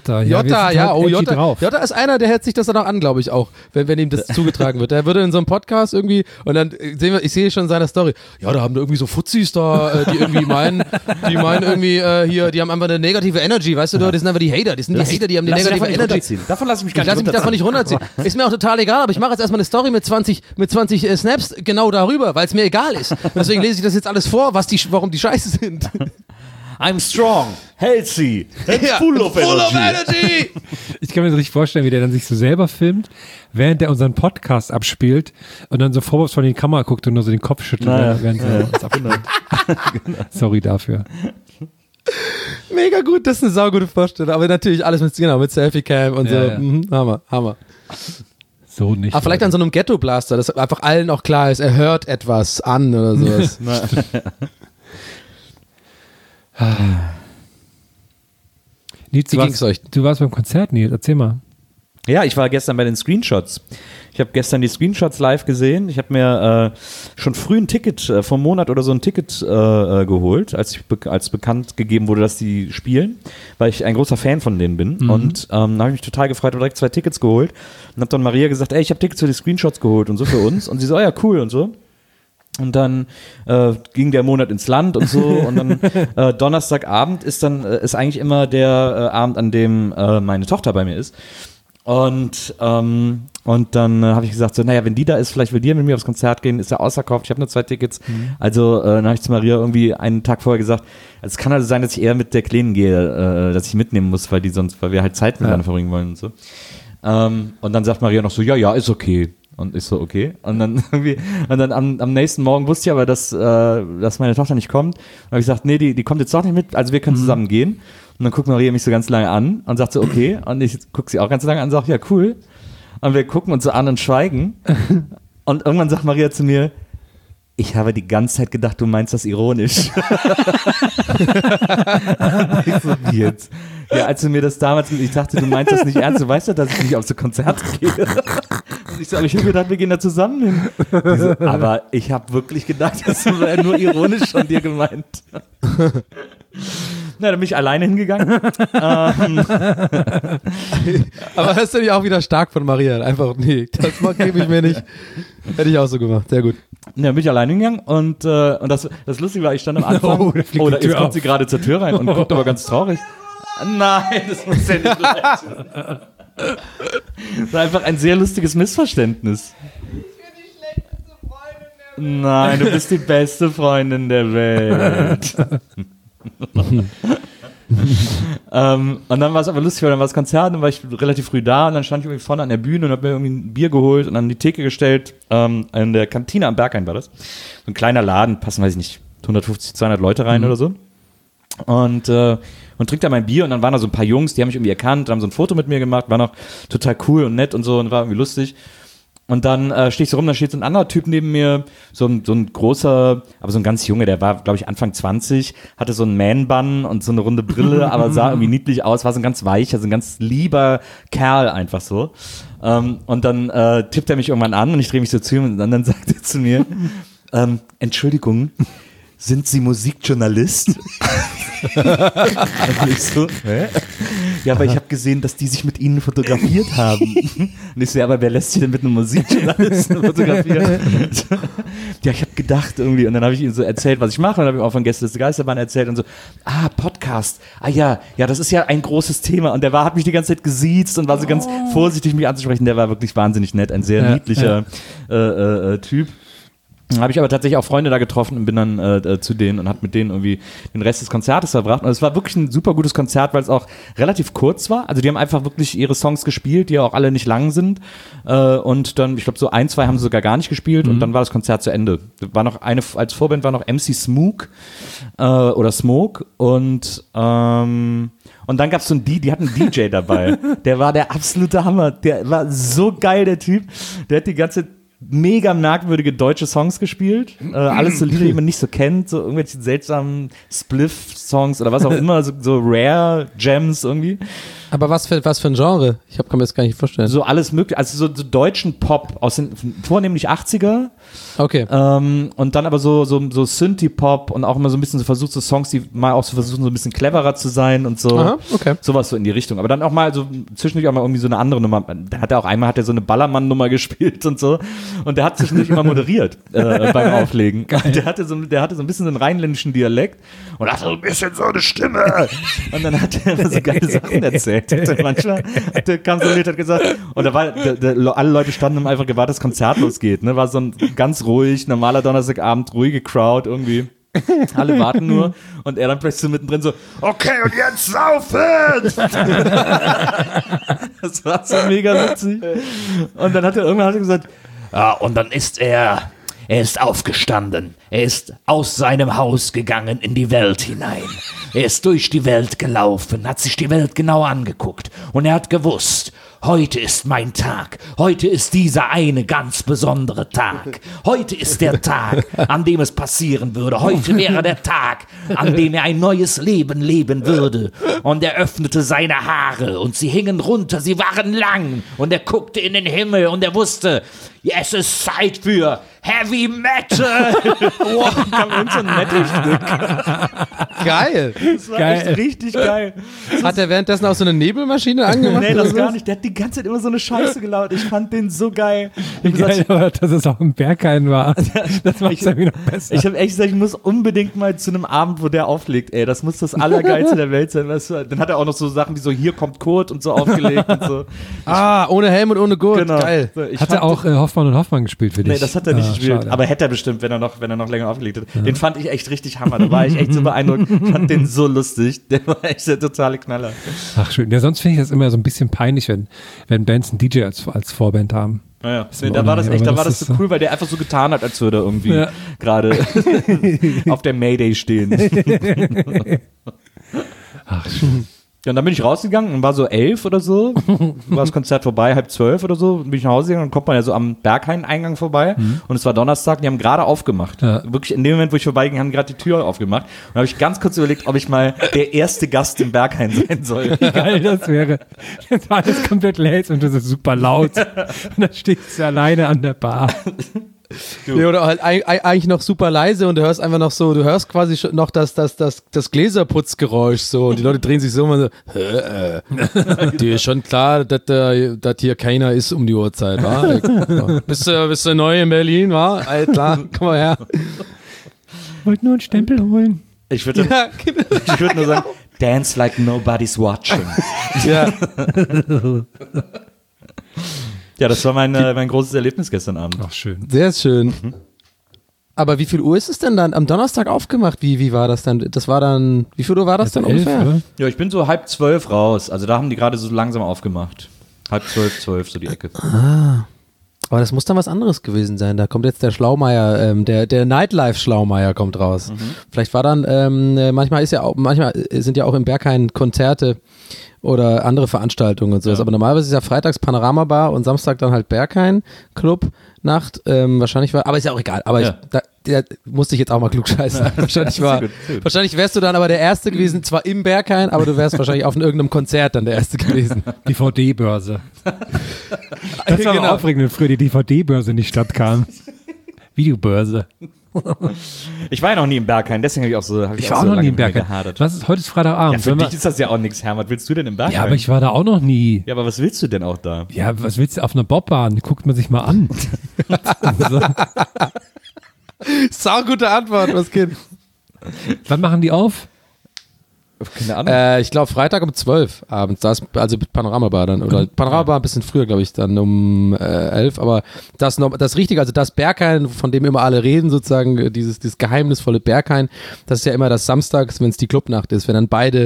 Jota ist einer, der hält sich das dann auch an, glaube ich auch, wenn ihm das zugetragen wird. Der würde in so einem Podcast irgendwie, und dann ich sehe schon seine Story, ja, da haben da irgendwie so Fuzzis da, die irgendwie meinen irgendwie hier, die haben einfach eine negative Energy, weißt du, das sind einfach die Hater, die haben die negative Energy. Davon lasse ich mich gar nicht runterziehen. Davon nicht runterziehen. Ist mir auch total egal, aber ich mache jetzt erstmal eine Story mit 20 Snaps genau darüber, weil es mir egal ist. Deswegen lese ich das jetzt alles vor, warum die scheiße sind. I'm strong, healthy, and full of energy. Ich kann mir das richtig vorstellen, wie der dann sich so selber filmt, während er unseren Podcast abspielt und dann so vorwärts von die Kamera guckt und nur so den Kopf schüttelt, während er uns abspielt. Sorry dafür. Mega gut, das ist eine saugute Vorstellung. Aber natürlich alles mit Selfie-Cam und so. Ja. Hammer. So nicht. Aber vielleicht an so einem Ghetto-Blaster, dass einfach allen auch klar ist, er hört etwas an oder sowas. Nils, Wie ging's euch? Du warst beim Konzert, Nils, erzähl mal. Ja, ich war gestern bei den Screenshots. Ich habe gestern die Screenshots live gesehen. Ich habe mir schon früh ein Ticket, vor einem Monat oder so ein Ticket geholt, als bekannt gegeben wurde, dass die spielen, weil ich ein großer Fan von denen bin. Und da habe ich mich total gefreut, habe direkt 2 Tickets geholt und habe dann Maria gesagt, ey, ich habe Tickets für die Screenshots geholt und so für uns. Und sie so, ja, cool und so. Und dann ging der Monat ins Land und so und dann Donnerstagabend ist eigentlich immer der Abend, an dem meine Tochter bei mir ist. Und dann habe ich gesagt, so, naja, wenn die da ist, vielleicht will die mit mir aufs Konzert gehen, ist ja ausverkauft, ich habe nur 2 Tickets. Also dann habe ich zu Maria irgendwie einen Tag vorher gesagt, also es kann also sein, dass ich eher mit der Kleinen gehe, dass ich mitnehmen muss, weil wir halt Zeit miteinander verbringen wollen und so. Und dann sagt Maria noch so, ja, ist okay. Und ich so, okay. Und dann am nächsten Morgen wusste ich aber, dass meine Tochter nicht kommt. Und habe ich gesagt, nee, die kommt jetzt doch nicht mit, also wir können zusammen gehen. Und dann guckt Maria mich so ganz lange an und sagt so, okay. Und ich gucke sie auch ganz lange an und sage, ja, cool. Und wir gucken uns so an und schweigen. Und irgendwann sagt Maria zu mir, ich habe die ganze Zeit gedacht, du meinst das ironisch. Ich so, wie jetzt? Ja, als du mir das damals, ich dachte, du meinst das nicht ernst, du weißt ja, dass ich nicht auf so Konzerte gehe. Und ich so, aber ich habe gedacht, wir gehen da zusammen hin. So, aber ich habe wirklich gedacht, das wäre nur ironisch von dir gemeint. Na, dann bin ich alleine hingegangen. Aber das ist ja auch wieder stark von Maria. Einfach, nee, das gebe ich mir nicht. Hätte ich auch so gemacht. Sehr gut. Ja, bin ich alleine hingegangen und das Lustige war, ich stand am Anfang. Jetzt kommt sie gerade zur Tür rein und guckt aber ganz traurig. Nein, das muss ja nicht leiden. Das war einfach ein sehr lustiges Missverständnis. Nein, du bist die beste Freundin der Welt. Und dann war es aber lustig, weil dann war das Konzert, dann war ich relativ früh da und dann stand ich irgendwie vorne an der Bühne und habe mir irgendwie ein Bier geholt und an die Theke gestellt. In der Kantine am Berghain war das. So ein kleiner Laden, passen, weiß ich nicht, 150, 200 Leute rein oder so. Und trinkt da mein Bier und dann waren da so ein paar Jungs, die haben mich irgendwie erkannt, haben so ein Foto mit mir gemacht, war noch total cool und nett und so und war irgendwie lustig. Und dann stehe ich so rum, da steht so ein anderer Typ neben mir, so ein großer, aber so ein ganz Junge, der war, glaube ich, Anfang 20, hatte so einen Man-Bun und so eine runde Brille, aber sah irgendwie niedlich aus, war so ein ganz weicher, so ein ganz lieber Kerl einfach so. Und dann tippt er mich irgendwann an und ich drehe mich so zu ihm und dann sagt er zu mir, Entschuldigung, sind Sie Musikjournalist? Und ich so, hä? Ja, aber ich habe gesehen, dass die sich mit Ihnen fotografiert haben. Und ich so, ja, aber wer lässt sich denn mit einem Musikjournalisten fotografieren? Ja, ich habe gedacht irgendwie, und dann habe ich ihm so erzählt, was ich mache, und dann habe ich auch von Gäste des Geisterbahn erzählt und so, Podcast, ja, das ist ja ein großes Thema. Und der hat mich die ganze Zeit gesiezt und war so ganz vorsichtig, mich anzusprechen. Der war wirklich wahnsinnig nett, ein sehr niedlicher Typ. Habe ich aber tatsächlich auch Freunde da getroffen und bin dann zu denen und habe mit denen irgendwie den Rest des Konzertes verbracht. Und es war wirklich ein super gutes Konzert, weil es auch relativ kurz war. Also die haben einfach wirklich ihre Songs gespielt, die ja auch alle nicht lang sind. Und dann, ich glaube, so 1, 2 haben sie sogar gar nicht gespielt und dann war das Konzert zu Ende. War noch als Vorband war noch MC Smoke oder Smoke und dann gab es so die hatten einen DJ dabei. Der war der absolute Hammer. Der war so geil, der Typ. Der hat die ganze mega merkwürdige deutsche Songs gespielt. Alles so Lieder, die man nicht so kennt, so irgendwelche seltsamen Spliff-Songs oder was auch immer, so Rare Gems irgendwie. Aber was für ein Genre? Ich kann mir das gar nicht vorstellen. So alles mögliche, also so deutschen Pop aus den vornehmlich 80er. Okay. Und dann aber so Synthie-Pop und auch immer so ein bisschen so versucht, so Songs, die mal auch so versuchen, so ein bisschen cleverer zu sein und so. Aha, okay. Sowas so in die Richtung. Aber dann auch mal so zwischendurch auch mal irgendwie so eine andere Nummer. Einmal hat er so eine Ballermann-Nummer gespielt und so. Und der hat zwischendurch immer moderiert beim Auflegen. Der hatte so ein bisschen so einen rheinländischen Dialekt und hatte so ein bisschen so eine Stimme. Und dann hat er immer so geile Sachen erzählt. Manchmal kam so ein Lied, hat gesagt, und da war alle Leute standen und haben einfach gewartet, dass das Konzert losgeht. Ne? War so ein ganz ruhig, normaler Donnerstagabend, ruhige Crowd irgendwie. Alle warten nur und er dann plötzlich so mittendrin so, okay, und jetzt saufen! Das war so mega witzig. Und dann hat er irgendwann gesagt, und dann ist er ist aufgestanden. Er ist aus seinem Haus gegangen in die Welt hinein. Er ist durch die Welt gelaufen, hat sich die Welt genau angeguckt und er hat gewusst, heute ist mein Tag. Heute ist dieser eine ganz besondere Tag. Heute ist der Tag, an dem es passieren würde. Heute wäre der Tag, an dem er ein neues Leben leben würde. Und er öffnete seine Haare und sie hingen runter, sie waren lang. Und er guckte in den Himmel und er wusste, es ist Zeit für Heavy Metal. Wow, kam irgend so ein Metal-Stück. Geil. Das war echt richtig geil. Hat er währenddessen auch so eine Nebelmaschine angemacht? Nee, das gar nicht. Der hat die ganze Zeit immer so eine Scheiße gelaut. Ich fand den so geil. Geil, aber dass es auch im Berghain war. Das macht es irgendwie noch besser. Ich habe echt gesagt, ich muss unbedingt mal zu einem Abend, wo der auflegt. Ey, das muss das Allergeilste der Welt sein. Weißt du? Dann hat er auch noch so Sachen wie so, hier kommt Kurt und so aufgelegt und so. Ohne Helm und ohne Gurt. Genau. Geil. So, hat er auch Hoffmann und Hoffmann gespielt für dich? Nee, das hat er nicht gespielt. Schade. Aber hätte er bestimmt, wenn er noch länger aufgelegt hat. Ja. Den fand ich echt richtig Hammer. Da war ich echt so beeindruckt. Ich fand den so lustig. Der war echt der totale Knaller. Ach schön. Ja, sonst finde ich das immer so ein bisschen peinlich, wenn Bands einen DJ als Vorband haben. Naja, nee, da war das so cool, weil der einfach so getan hat, als würde er irgendwie gerade auf der Mayday stehen. Ach schön. Ja, und dann bin ich rausgegangen und war so 11 oder so, war das Konzert vorbei, 11:30 oder so, bin ich nach Hause gegangen und kommt man ja so am Berghain-Eingang vorbei und es war Donnerstag, die haben gerade aufgemacht. Ja. Wirklich in dem Moment, wo ich vorbeiging, haben gerade die Tür aufgemacht und da habe ich ganz kurz überlegt, ob ich mal der erste Gast im Berghain sein soll. Wie geil das wäre. Jetzt war alles komplett leer und das ist super laut und dann stehst du alleine an der Bar. Nee, oder halt eigentlich noch super leise und du hörst einfach noch so, du hörst quasi schon noch das Gläserputzgeräusch so und die Leute drehen sich so und so, dir ist schon klar, dass hier keiner ist um die Uhrzeit, wa? Bist du neu in Berlin, wa? Klar, komm mal her. Wollte nur einen Stempel holen. Ich würde nur sagen, dance like nobody's watching. Ja. Ja, das war mein großes Erlebnis gestern Abend. Ach, schön. Sehr schön. Aber wie viel Uhr ist es denn dann am Donnerstag aufgemacht? Wie war das dann? Das war dann, wie viel Uhr war das dann 11, ungefähr? oder? Ja, ich bin so 11:30 raus. Also da haben die gerade so langsam aufgemacht. 11:30, 12, so die Ecke. Aber das muss dann was anderes gewesen sein. Da kommt jetzt der Schlaumeier, der Nightlife-Schlaumeier kommt raus. Vielleicht war dann, manchmal sind ja auch im Berghain Konzerte oder andere Veranstaltungen und sowas. Aber normalerweise ist ja freitags Panorama Bar und Samstag dann halt Berghain Club Nacht. Wahrscheinlich war, aber ist ja auch egal. Aber der musste ich jetzt auch mal klugscheißen. Wahrscheinlich wärst du dann aber der Erste gewesen, zwar im Berghain, aber du wärst wahrscheinlich auf irgendeinem Konzert dann der Erste gewesen. DVD-Börse. Das war Genau. aufregend, wenn früher die DVD-Börse nicht stattkam. Videobörse. Ich war ja noch nie im Berghain, deswegen habe ich auch so Ich war auch noch nie im Berghain. gehadert. Heute ist Freitagabend. Ja, für dich ist das ja auch nichts, Herr. Was willst du denn im Berghain? Ja, aber ich war da auch noch nie. Ja, aber was willst du denn auch da? Ja, was willst du auf einer Bobbahn? Guckt man sich mal an. Sau gute Antwort, was geht? Wann machen die auf? Keine Ahnung. Ich glaube Freitag um 12 abends, also Panorama Bar dann, oder Panorama Bar ein bisschen früher, glaube ich, dann um 11, aber das Richtige, also das Berghain, von dem immer alle reden, sozusagen, dieses geheimnisvolle Berghain, das ist ja immer das Samstags, wenn es die Clubnacht ist, wenn dann beide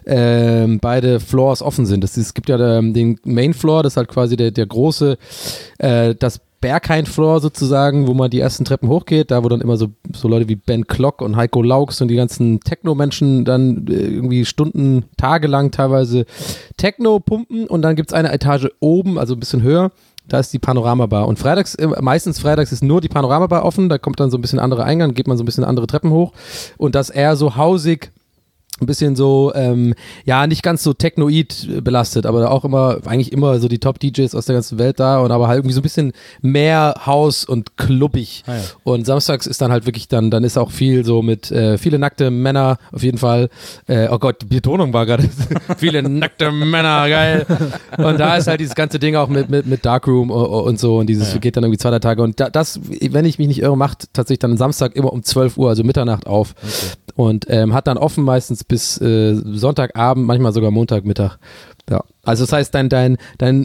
Floors offen sind. Es gibt ja den Main Floor, das ist halt quasi der große, das Berghain-Floor sozusagen, wo man die ersten Treppen hochgeht, da wo dann immer so Leute wie Ben Klock und Heiko Laux und die ganzen Techno-Menschen dann irgendwie Stunden, tagelang teilweise Techno pumpen und dann gibt es eine Etage oben, also ein bisschen höher, da ist die Panorama-Bar und meistens freitags ist nur die Panorama-Bar offen, da kommt dann so ein bisschen anderer Eingang, geht man so ein bisschen andere Treppen hoch und das eher so hausig, ein bisschen so, nicht ganz so technoid belastet, aber auch eigentlich immer so die Top-DJs aus der ganzen Welt da und aber halt irgendwie so ein bisschen mehr Haus und klubbig. Ah, ja. Und samstags ist dann halt wirklich dann ist auch viel so mit viele nackte Männer auf jeden Fall. Oh Gott, die Betonung war gerade viele nackte Männer, geil. Und da ist halt dieses ganze Ding auch mit Darkroom und so und dieses geht dann irgendwie 2-3 Tage und das, wenn ich mich nicht irre, macht tatsächlich dann Samstag immer um 12 Uhr, also Mitternacht auf. Okay. Und hat dann offen meistens bis Sonntagabend, manchmal sogar Montagmittag. Ja. Also das heißt, dein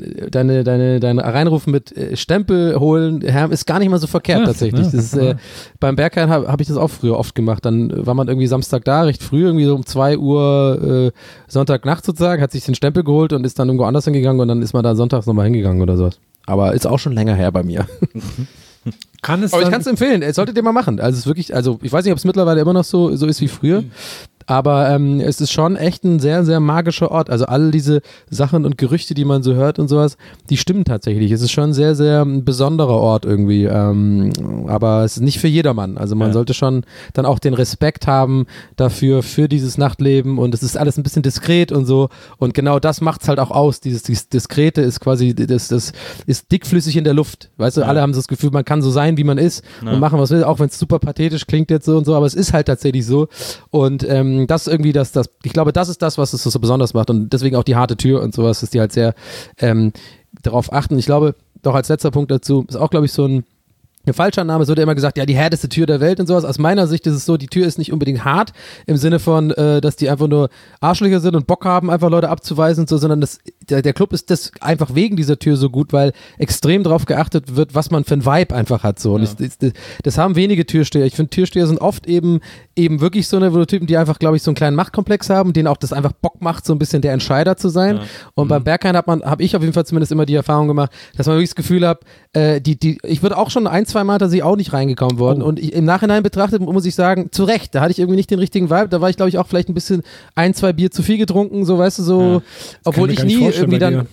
Reinrufen mit Stempel holen, Herr, ist gar nicht mal so verkehrt tatsächlich. Das ist, beim Berghain hab ich das auch früher oft gemacht. Dann war man irgendwie Samstag da, recht früh, irgendwie so um 2 Uhr Sonntagnacht sozusagen, hat sich den Stempel geholt und ist dann irgendwo anders hingegangen und dann ist man da sonntags nochmal hingegangen oder sowas. Aber ist auch schon länger her bei mir. Aber ich kann es empfehlen, solltet ihr mal machen. Also es ist wirklich, ich weiß nicht, ob es mittlerweile immer noch so ist wie früher. Aber es ist schon echt ein sehr, sehr magischer Ort. Also all diese Sachen und Gerüchte, die man so hört und sowas, die stimmen tatsächlich. Es ist schon ein sehr, sehr besonderer Ort irgendwie. Aber es ist nicht für jedermann. Also man sollte schon dann auch den Respekt haben dafür, für dieses Nachtleben. Und es ist alles ein bisschen diskret und so. Und genau das macht es halt auch aus. Dieses Diskrete ist quasi, das ist dickflüssig in der Luft. Weißt du, alle haben so das Gefühl, man kann so sein, wie man ist und machen, was will, auch wenn es super pathetisch klingt jetzt so und so. Aber es ist halt tatsächlich so. Und das irgendwie, ich glaube, das ist das, was es so besonders macht und deswegen auch die harte Tür und sowas, ist die halt sehr darauf achten. Ich glaube, doch als letzter Punkt dazu, ist auch, glaube ich, so ein falscher Name, es wird ja immer gesagt, ja, die härteste Tür der Welt und sowas. Aus meiner Sicht ist es so, die Tür ist nicht unbedingt hart, im Sinne von, dass die einfach nur Arschlöcher sind und Bock haben, einfach Leute abzuweisen und so, sondern der Club ist das einfach wegen dieser Tür so gut, weil extrem darauf geachtet wird, was man für ein Vibe einfach hat. So. Und das haben wenige Türsteher. Ich finde, Türsteher sind oft eben wirklich so eine Typen, die einfach, glaube ich, so einen kleinen Machtkomplex haben, denen auch das einfach Bock macht, so ein bisschen der Entscheider zu sein. Ja. Und beim Berghain habe ich auf jeden Fall zumindest immer die Erfahrung gemacht, dass man wirklich das Gefühl hat, ich würde auch schon 1-2 Mal tatsächlich auch nicht reingekommen worden und im Nachhinein betrachtet muss ich sagen, zu Recht, da hatte ich irgendwie nicht den richtigen Vibe, da war ich glaube ich auch vielleicht ein bisschen 1-2 Bier zu viel getrunken, so weißt du, so, obwohl ich nie irgendwie dann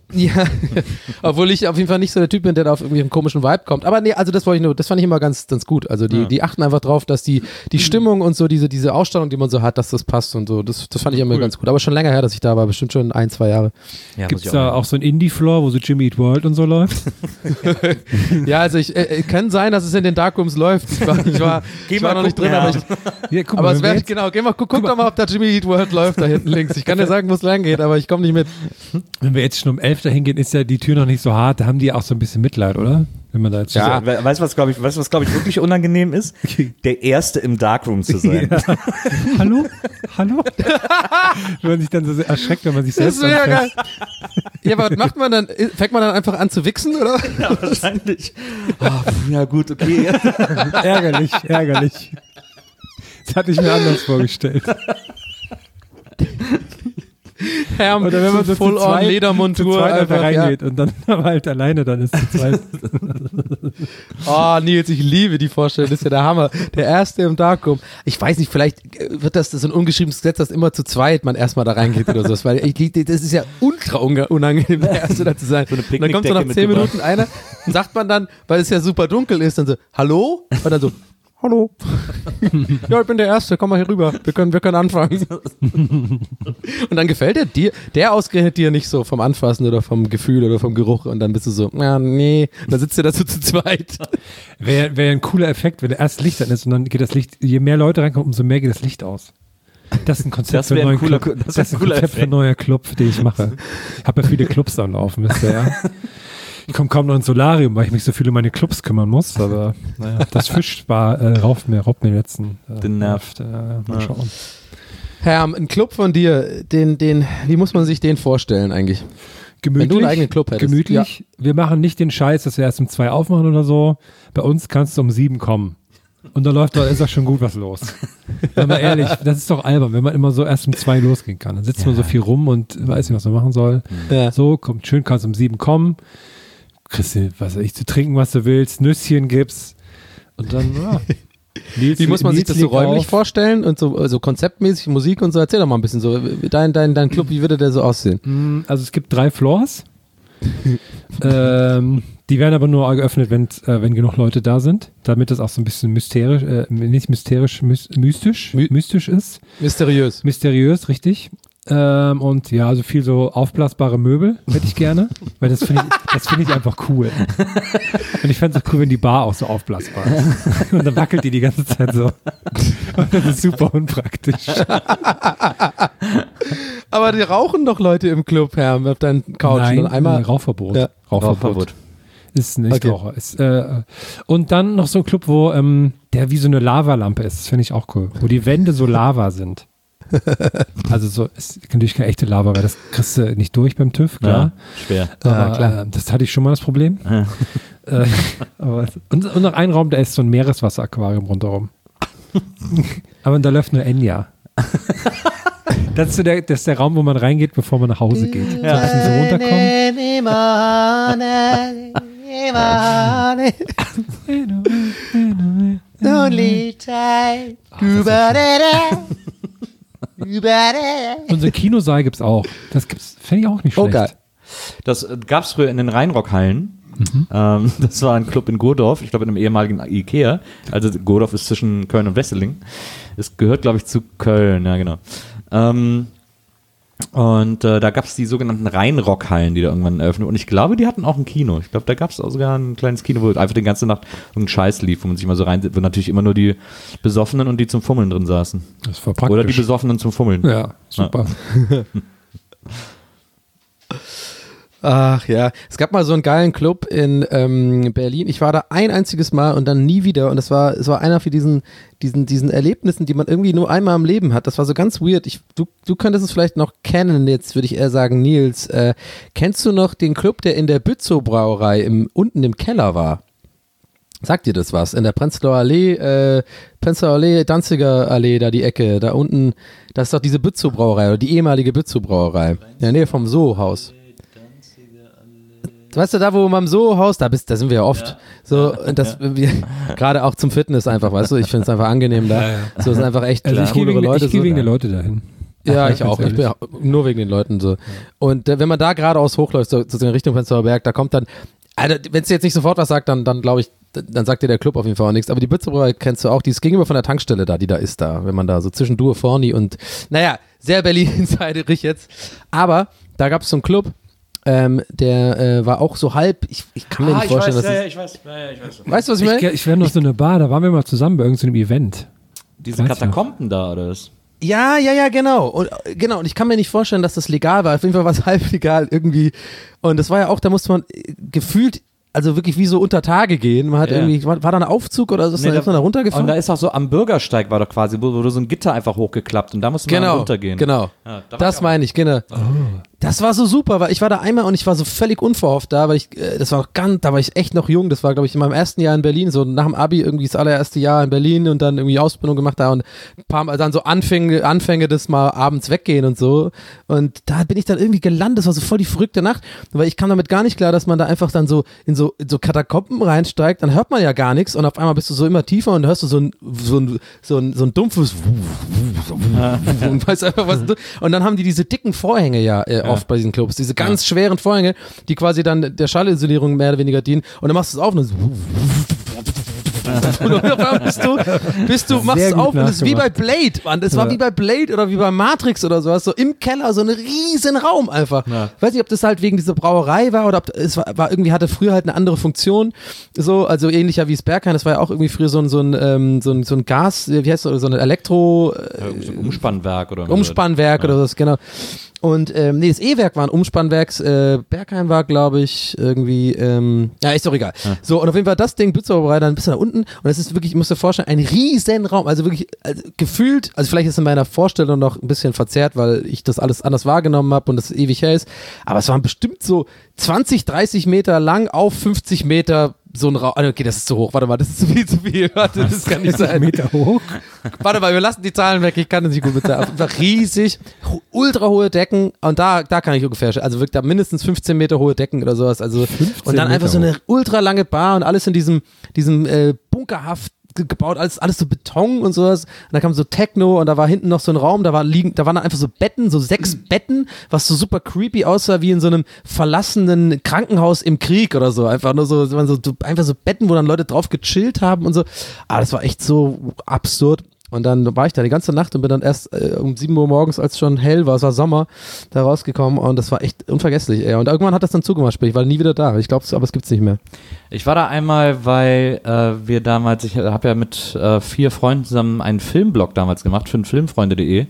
Ja, obwohl ich auf jeden Fall nicht so der Typ bin, der da auf irgendwie einen komischen Vibe kommt. Aber nee, also das fand ich immer ganz gut. Also die achten einfach drauf, dass die Stimmung und so, diese Ausstellung, die man so hat, dass das passt und so. Das fand ich immer ganz gut. Aber schon länger her, dass ich da war, bestimmt schon 1-2 Jahre. Ja, gibt es da auch so ein Indie-Floor, wo so Jimmy Eat World und so läuft? Ja, also kann sein, dass es in den Darkrooms läuft. Ich war noch nicht drin, aber es wäre genau, guck doch mal, ob da Jimmy Eat World läuft da hinten links. Ich kann dir sagen, wo es lang geht, aber ich komme nicht mit. Wenn wir jetzt schon um 11 dahin gehen, ist ja die Tür noch nicht so hart. Da haben die auch so ein bisschen Mitleid, oder? Wenn man da jetzt weißt du, was glaube ich wirklich unangenehm ist? Der Erste im Darkroom zu sein. Ja. Hallo? Wenn man sich dann so erschreckt, wenn man sich selbst Das ist ja geil. Ja, aber was macht man dann? Fängt man dann einfach an zu wichsen, oder? Ja, wahrscheinlich. Ja gut, okay. Ärgerlich. Das hatte ich mir anders vorgestellt. Herm, oder wenn man so Full-on Ledermontur einfach reingeht und dann aber halt alleine dann ist zu zweit. Oh, Nils, ich liebe die Vorstellung, das ist ja der Hammer. Der Erste im Darkroom. Ich weiß nicht, vielleicht wird das so ein ungeschriebenes Gesetz, dass immer zu zweit man erstmal da reingeht oder so. Weil das ist ja ultra unangenehm, der Erste da zu sein. So und dann kommt so nach 10 Minuten einer, sagt man dann, weil es ja super dunkel ist, dann so, hallo? Und dann so, hallo. Ja, ich bin der Erste, komm mal hier rüber. Wir können anfangen. Und dann gefällt der ausgerechnet dir nicht so vom Anfassen oder vom Gefühl oder vom Geruch und dann bist du so, ja, nee. Und dann sitzt ihr da so zu zweit. Wäre ein cooler Effekt, wenn der erst Licht an ist und dann geht das Licht, je mehr Leute reinkommen, umso mehr geht das Licht aus. Das ist ein Konzept für einen neuen Club. Das ist ein Konzept für einen neuen Club, den ich mache. Ich habe ja viele Clubs am Laufen, wisst ihr ja. Ich komme kaum noch ins Solarium, weil ich mich so viel um meine Clubs kümmern muss, aber naja, das Fischspar raubt mir den letzten. Den nervt. Mal schauen. Herm, ein Club von dir, wie muss man sich den vorstellen eigentlich? Gemütlich. Wenn du einen eigenen Club hättest. Gemütlich. Ja. Wir machen nicht den Scheiß, dass wir erst um 2 aufmachen oder so. Bei uns kannst du um 7 kommen. Und da ist auch schon gut was los. Wenn man ehrlich, das ist doch albern, wenn man immer so erst um 2 losgehen kann. Dann sitzt man so viel rum und weiß nicht, was man machen soll. Ja. So, kommt schön, kannst um 7 kommen. Kriegst du, was weiß ich, zu trinken, was du willst, Nüsschen gibt's und dann, ja. Wie muss man sich das so räumlich vorstellen und so konzeptmäßig, Musik und so? Erzähl doch mal ein bisschen so, dein Club, wie würde der so aussehen? Also es gibt 3 Floors, die werden aber nur geöffnet, wenn genug Leute da sind, damit das auch so ein bisschen mystisch ist. Mysteriös, richtig. Und ja, also viel so aufblasbare Möbel hätte ich gerne, weil das finde ich einfach cool. Und ich fände es auch cool, wenn die Bar auch so aufblasbar ist. Und dann wackelt die ganze Zeit so. Und das ist super unpraktisch. Aber die rauchen doch Leute im Club, Herr, auf deinen Couch. Nein, einmal Rauchverbot. Ja. Rauchverbot. Ist nicht Raucher. Und dann noch so ein Club, wo der wie so eine Lavalampe ist. Das finde ich auch cool. Wo die Wände so Lava sind. Also so, ist natürlich keine echte Lava, weil das kriegst du nicht durch beim TÜV, klar. Ja, schwer. Aber klar. Das hatte ich schon mal das Problem. Ja. Und noch ein Raum, da ist so ein Meereswasseraquarium rundherum. Aber da läuft nur Enya. Das ist der Raum, wo man reingeht, bevor man nach Hause geht. Ja. So ein bisschen so runterkommen. Only time. Unser Kinosaal gibt's auch. Das fände ich auch nicht schlecht. Geil. Das gab's früher in den Rheinrock-Hallen. Das war ein Club in Gurdorf, ich glaube in einem ehemaligen Ikea. Also Gurdorf ist zwischen Köln und Wesseling. Es gehört, glaube ich, zu Köln, ja genau. Und da gab es die sogenannten Rheinrock-Hallen, die da irgendwann eröffnet. Und ich glaube, die hatten auch ein Kino. Ich glaube, da gab es auch sogar ein kleines Kino, wo einfach die ganze Nacht irgendein Scheiß lief, wo man sich mal so rein, wo natürlich immer nur die Besoffenen und die zum Fummeln drin saßen. Das war praktisch. Oder die Besoffenen zum Fummeln. Ja, super. Ja. Ach ja, es gab mal so einen geilen Club in Berlin. Ich war da ein einziges Mal und dann nie wieder. Und es war einer für diesen Erlebnissen, die man irgendwie nur einmal im Leben hat. Das war so ganz weird. Du könntest es vielleicht noch kennen, jetzt würde ich eher sagen, Nils. Kennst du noch den Club, der in der Bützow-Brauerei unten im Keller war? Sagt dir das was? In der Prenzlauer Allee, Danziger Allee, da die Ecke, da unten, da ist doch diese Bützow-Brauerei, oder die ehemalige Bützow-Brauerei. In der Nähe vom Soho-Haus. Weißt du, da wo man im Soho-Haus, da sind wir ja oft. Ja. So, das gerade auch zum Fitness einfach, weißt du, ich finde es einfach angenehm da. Ja. So sind einfach echt coolere Leute. Ich gehe wegen der Leute dahin. Ja, ich auch. Ich bin nur wegen den Leuten so. Und wenn man da geradeaus hochläuft, so in Richtung Prenzlauer Berg, da kommt dann, also wenn es jetzt nicht sofort was sagt, dann glaube ich, dann sagt dir der Club auf jeden Fall auch nichts. Aber die Bützebrauerei kennst du auch, die ist gegenüber von der Tankstelle da, die da ist da, wenn man da so zwischen Duo Forni und, naja, sehr Berlin-insiderig jetzt. Aber da gab es so einen Club, der war auch so halb, ich kann mir nicht vorstellen, dass ich weiß. Weißt du, was ich meine? Ich wäre noch so eine Bar, da waren wir mal zusammen bei irgendeinem Event. Diese Katakomben da, oder was? Ja, genau. Und ich kann mir nicht vorstellen, dass das legal war. Auf jeden Fall war es halb legal irgendwie. Und das war ja auch, da musste man gefühlt, also wirklich wie so unter Tage gehen. Man hat irgendwie, war da ein Aufzug oder so, ist man da runtergefahren? Und da ist auch so am Bürgersteig war doch quasi, wurde so ein Gitter einfach hochgeklappt und da musste man runtergehen. Genau, ja, das meine ich, genau. Oh. Das war so super, weil ich war da einmal und ich war so völlig unverhofft da, weil da war ich echt noch jung, das war glaube ich in meinem ersten Jahr in Berlin, so nach dem Abi irgendwie das allererste Jahr in Berlin und dann irgendwie Ausbildung gemacht da und ein paar Mal dann so Anfänge des mal abends weggehen und so und da bin ich dann irgendwie gelandet, das war so voll die verrückte Nacht, weil ich kam damit gar nicht klar, dass man da einfach dann so in so Katakomben reinsteigt, dann hört man ja gar nichts und auf einmal bist du so immer tiefer und dann hörst du so ein dumpfes und weißt einfach was und dann haben die diese dicken Vorhänge oft bei diesen Clubs, diese ganz schweren Vorhänge, die quasi dann der Schallisolierung mehr oder weniger dienen und dann machst du es auf und dann machst es auf und es ist wie bei Blade, Mann. Das war wie bei Blade oder wie bei Matrix oder sowas, so im Keller, so ein riesen Raum einfach. Ja. Ich weiß nicht, ob das halt wegen dieser Brauerei war oder ob es war irgendwie hatte früher halt eine andere Funktion, so, also ähnlicher wie das Berghain, das war ja auch irgendwie früher so ein Gas, wie heißt das, so ein Elektro... so ein Umspannwerk oder oder was, genau. Und das E-Werk war ein Umspannwerks, Berghain war, glaube ich, irgendwie, ist doch egal. Ja. So, und auf jeden Fall das Ding, Bützebrauerei, dann bis da unten und es ist wirklich, ich muss dir vorstellen, ein riesen Raum, also wirklich gefühlt, also vielleicht ist es in meiner Vorstellung noch ein bisschen verzerrt, weil ich das alles anders wahrgenommen habe und es ewig her ist, aber es waren bestimmt so 20, 30 Meter lang auf 50 Meter so ein Raum. Okay, das ist zu hoch. Warte mal, das ist zu viel. Warte, das kann nicht sein. Meter hoch? Warte mal, wir lassen die Zahlen weg. Ich kann das nicht gut bezahlen. Einfach riesig, ultra hohe Decken. Und da kann ich ungefähr, also wirklich da mindestens 15 Meter hohe Decken oder sowas. Also, und dann einfach so eine ultra lange Bar und alles in diesem bunkerhaft gebaut, alles so Beton und sowas. Und da kam so Techno und da war hinten noch so ein Raum, da waren dann einfach so Betten, so 6 Betten, was so super creepy aussah, wie in so einem verlassenen Krankenhaus im Krieg oder so. Einfach nur so einfach so Betten, wo dann Leute drauf gechillt haben und so. Aber das war echt so absurd. Und dann war ich da die ganze Nacht und bin dann erst um 7 Uhr morgens, als es schon hell war, es war Sommer, da rausgekommen und das war echt unvergesslich. Und irgendwann hat das dann zugemacht, ich war nie wieder da. Ich glaube, aber es gibt es nicht mehr. Ich war da einmal, weil wir damals, ich habe ja mit 4 Freunden zusammen einen Filmblog damals gemacht für filmfreunde.de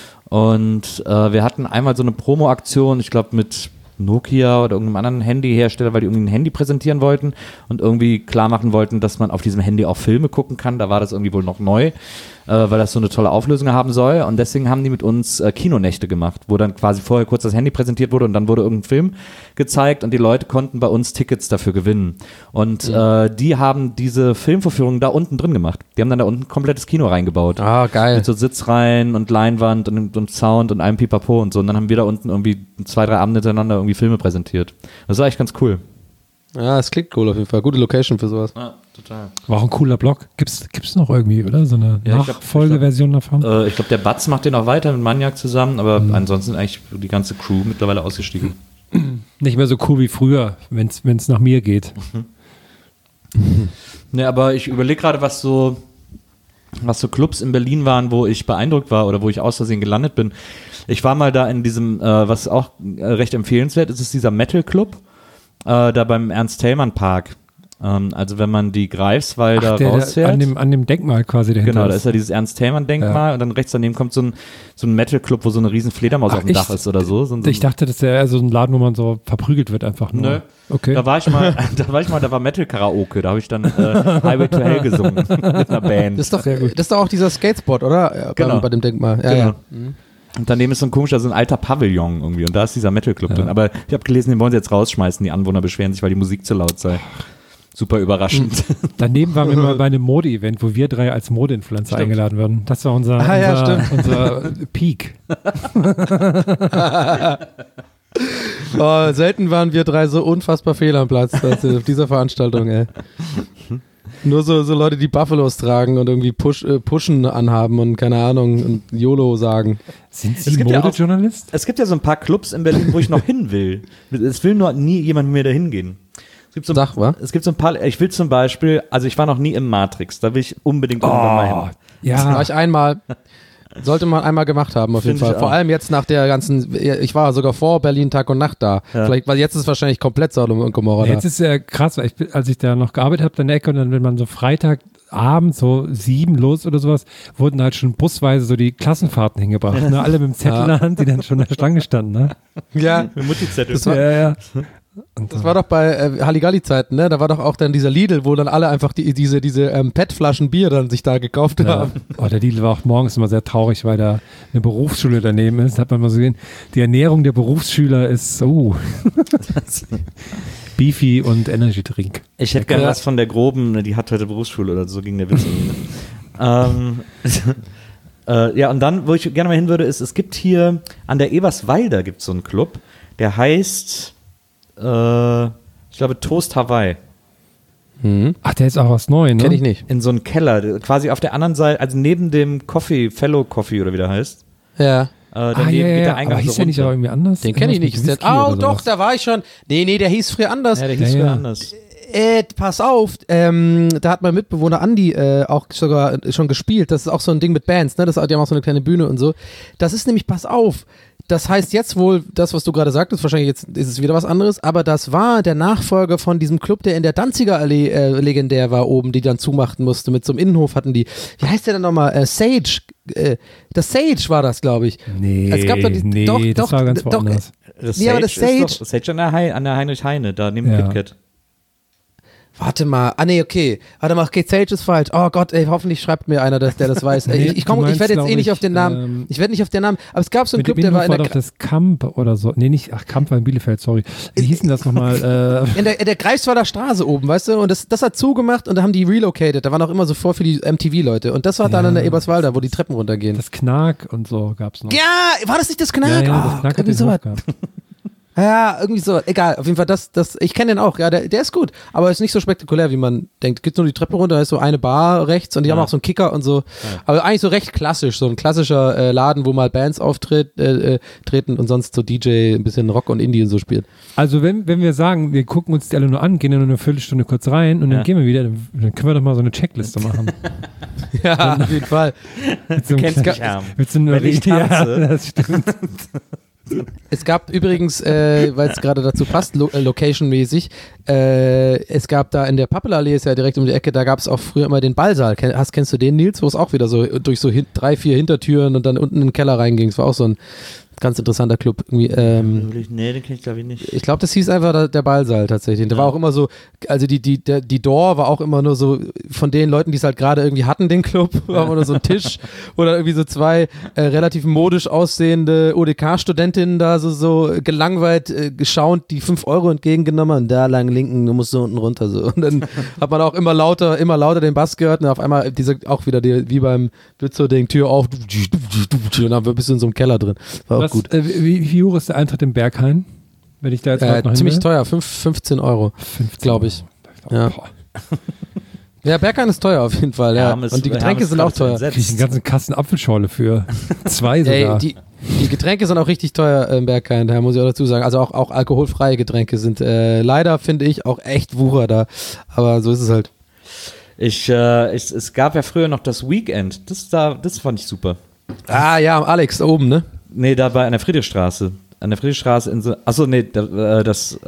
und wir hatten einmal so eine Promo-Aktion, ich glaube mit Nokia oder irgendeinem anderen Handyhersteller, weil die irgendwie ein Handy präsentieren wollten und irgendwie klar machen wollten, dass man auf diesem Handy auch Filme gucken kann. Da war das irgendwie wohl noch neu, weil das so eine tolle Auflösung haben soll. Und deswegen haben die mit uns Kinonächte gemacht, wo dann quasi vorher kurz das Handy präsentiert wurde und dann wurde irgendein Film gezeigt und die Leute konnten bei uns Tickets dafür gewinnen. Und die haben diese Filmvorführungen da unten drin gemacht. Die haben dann da unten ein komplettes Kino reingebaut. Ah, geil. Mit so Sitzreihen und Leinwand und Sound und allem Pipapo und so. Und dann haben wir da unten irgendwie 2, 3 Abende hintereinander irgendwie Filme präsentiert. Das war echt ganz cool. Ja, es klingt cool auf jeden Fall. Gute Location für sowas. Ja, total. War auch ein cooler Blog. Gibt's noch irgendwie, oder? So eine Nachfolgeversion davon? Ich glaube, der Batz macht den auch weiter mit Maniac zusammen, aber ansonsten ist eigentlich die ganze Crew mittlerweile ausgestiegen. Nicht mehr so cool wie früher, wenn es nach mir geht. Ne, aber ich überlege gerade, was so Clubs in Berlin waren, wo ich beeindruckt war oder wo ich aus Versehen gelandet bin. Ich war mal da in diesem, was auch recht empfehlenswert ist, dieser Metal Club, da beim Ernst-Thälmann-Park. Also wenn man die Greifswalder rausfährt. An dem Denkmal quasi dahinter. Genau, da ist ja dieses Ernst-Thälmann-Denkmal und dann rechts daneben kommt so ein Metal-Club, wo so eine riesen Fledermaus auf dem Dach ist oder so. Ich dachte, das wäre eher so ein Laden, wo man so verprügelt wird einfach nur. Nö. Okay. Da war ich mal, da war Metal-Karaoke, da habe ich dann Highway to Hell gesungen mit einer Band. Das ist doch auch dieser Skatespot, oder? Ja, genau. Bei dem Denkmal. Ja, genau. Ja. Mhm. Und daneben ist so ein komischer, so ein alter Pavillon irgendwie und da ist dieser Metal-Club drin. Aber ich habe gelesen, den wollen sie jetzt rausschmeißen, die Anwohner beschweren sich, weil die Musik zu laut sei. Super überraschend. Daneben waren wir mal bei einem Mode-Event, wo wir 3 als Mode-Influencer eingeladen werden. Das war unser Peak. Selten waren wir 3 so unfassbar fehl am Platz auf dieser Veranstaltung, ey. Nur so Leute, die Buffalos tragen und irgendwie Pushen anhaben und keine Ahnung und YOLO sagen. Sind Sie Modejournalist? Es gibt ja so ein paar Clubs in Berlin, wo ich noch hin will. Es will nur nie jemand mit mir dahin gehen. Es gibt so ein paar, ich will zum Beispiel, also ich war noch nie im Matrix, da will ich unbedingt irgendwann mal hin. Ja. War ich einmal. Sollte man einmal gemacht haben, auf jeden Fall. Vor allem jetzt nach der ganzen, ich war sogar vor Berlin Tag und Nacht da. Ja. Vielleicht, weil jetzt ist es wahrscheinlich komplett Sodom und Gomorra da. Jetzt ist ja krass, weil als ich da noch gearbeitet habe in der Ecke und dann, wenn man so Freitagabend so 7 los oder sowas, wurden halt schon busweise so die Klassenfahrten hingebracht. Ne? Alle mit dem Zettel in der Hand, die dann schon in der Schlange standen. Ne? Ja. Mit Mutti-Zettel. Ja. Das war doch bei Halligalli-Zeiten, ne? Da war doch auch dann dieser Lidl, wo dann alle einfach diese PET-Flaschen Bier dann sich da gekauft haben. Oh, der Lidl war auch morgens immer sehr traurig, weil da eine Berufsschule daneben ist. Da hat man mal so gesehen, die Ernährung der Berufsschüler ist Beefy und Energy Drink. Ich hätte gerne was von der Groben, die hat heute Berufsschule oder so, ging der Witz. Ja, und dann, wo ich gerne mal hin würde, ist, es gibt hier an der Eberswalder gibt es so einen Club, der heißt ich glaube Toast Hawaii. Ach, der ist auch was Neues, ne? Kenn ich nicht. In so einem Keller, quasi auf der anderen Seite, also neben dem Fellow Coffee oder wie der heißt. Ja. Daneben geht der Eingang aber hieß so der nicht auch irgendwie anders? Den kenne ich nicht. Doch, da war ich schon. Nee, der hieß früher anders. Ja, der hieß früher anders. Pass auf, da hat mein Mitbewohner Andi auch sogar schon gespielt. Das ist auch so ein Ding mit Bands, ne? Die haben auch so eine kleine Bühne und so. Das ist nämlich, pass auf, das heißt jetzt wohl, das, was du gerade sagtest, wahrscheinlich jetzt ist es wieder was anderes, aber das war der Nachfolger von diesem Club, der in der Danziger Allee legendär war oben, die dann zumachen musste. Mit so einem Innenhof hatten die, wie heißt der denn nochmal? Sage. Das Sage war das, glaube ich. Nee, es gab das war ganz woanders. Aber das Sage ist doch Sage an der Heinrich Heine, da neben KitKat. Warte mal, okay, Sage ist falsch. Oh Gott, ey, hoffentlich schreibt mir einer, der das weiß. Ich werde jetzt nicht auf den Namen, ich werde nicht auf den Namen, aber es gab so einen Club, der war in der... das Kamp oder so, Kamp war in Bielefeld, sorry. Wie hieß denn das nochmal? In der Greifswalder Straße oben, weißt du, und das hat zugemacht und da haben die relocated, da waren auch immer so vor für die MTV-Leute und das war dann in der Eberswalder, wo die Treppen runtergehen. Das Knack und so gab's noch. Ja, war das nicht das Knack? Ja, das Knack hat den Hof gehabt. Ja, irgendwie so, egal, auf jeden Fall, ich kenne den auch, ja, der ist gut, aber ist nicht so spektakulär, wie man denkt. Geht nur die Treppe runter, da ist so eine Bar rechts und die haben auch so einen Kicker und so, aber eigentlich so recht klassisch, so ein klassischer Laden, wo mal Bands treten und sonst so DJ ein bisschen Rock und Indie und so spielt. Also wenn wir sagen, wir gucken uns die alle nur an, gehen dann nur eine Viertelstunde kurz rein und dann gehen wir wieder, dann können wir doch mal so eine Checkliste machen. Ja, auf jeden Fall. Du kennst mich, Arm. Wenn ich tanze. Ja, das stimmt. Es gab übrigens, weil es gerade dazu passt, location-mäßig, es gab da in der Pappelallee, ist ja direkt um die Ecke, da gab es auch früher immer den Ballsaal. Kennst du den, Nils? Wo es auch wieder so durch so 3, 4 Hintertüren und dann unten in den Keller reinging. Es war auch so ein ganz interessanter Club. Irgendwie, nee, den kenn ich glaube ich nicht. Ich glaube, das hieß einfach der Ballsaal tatsächlich. Der war auch immer so, also die Door war auch immer nur so von den Leuten, die es halt gerade irgendwie hatten, den Club, war immer nur so ein Tisch oder irgendwie so 2 relativ modisch aussehende ODK-Studentinnen da so gelangweilt geschaunt, die 5 Euro entgegengenommen haben, da lang linken, du musst so unten runter so. Und dann hat man auch immer lauter den Bass gehört und auf einmal auch wieder wie beim Blitzo-Ding, Tür auf und dann bist du in so einem Keller drin. War gut. Wie hoch ist der Eintritt im Berghain? Wenn ich da jetzt noch ziemlich teuer, 15 Euro, glaube ich. Ja. Ja, Berghain ist teuer auf jeden Fall. Ja. Und die Getränke sind auch teuer. Krieg ich einen ganzen Kasten Apfelschorle für 2 sogar. Die Getränke sind auch richtig teuer im Berghain, da muss ich auch dazu sagen. Also auch alkoholfreie Getränke sind leider, finde ich, auch echt Wucher da. Aber so ist es halt. Es gab ja früher noch das Weekend. Das fand ich super. Ah ja, am Alex da oben, ne? Nee, da an der Friedrichstraße. An der Friedrichstraße achso, nee, dann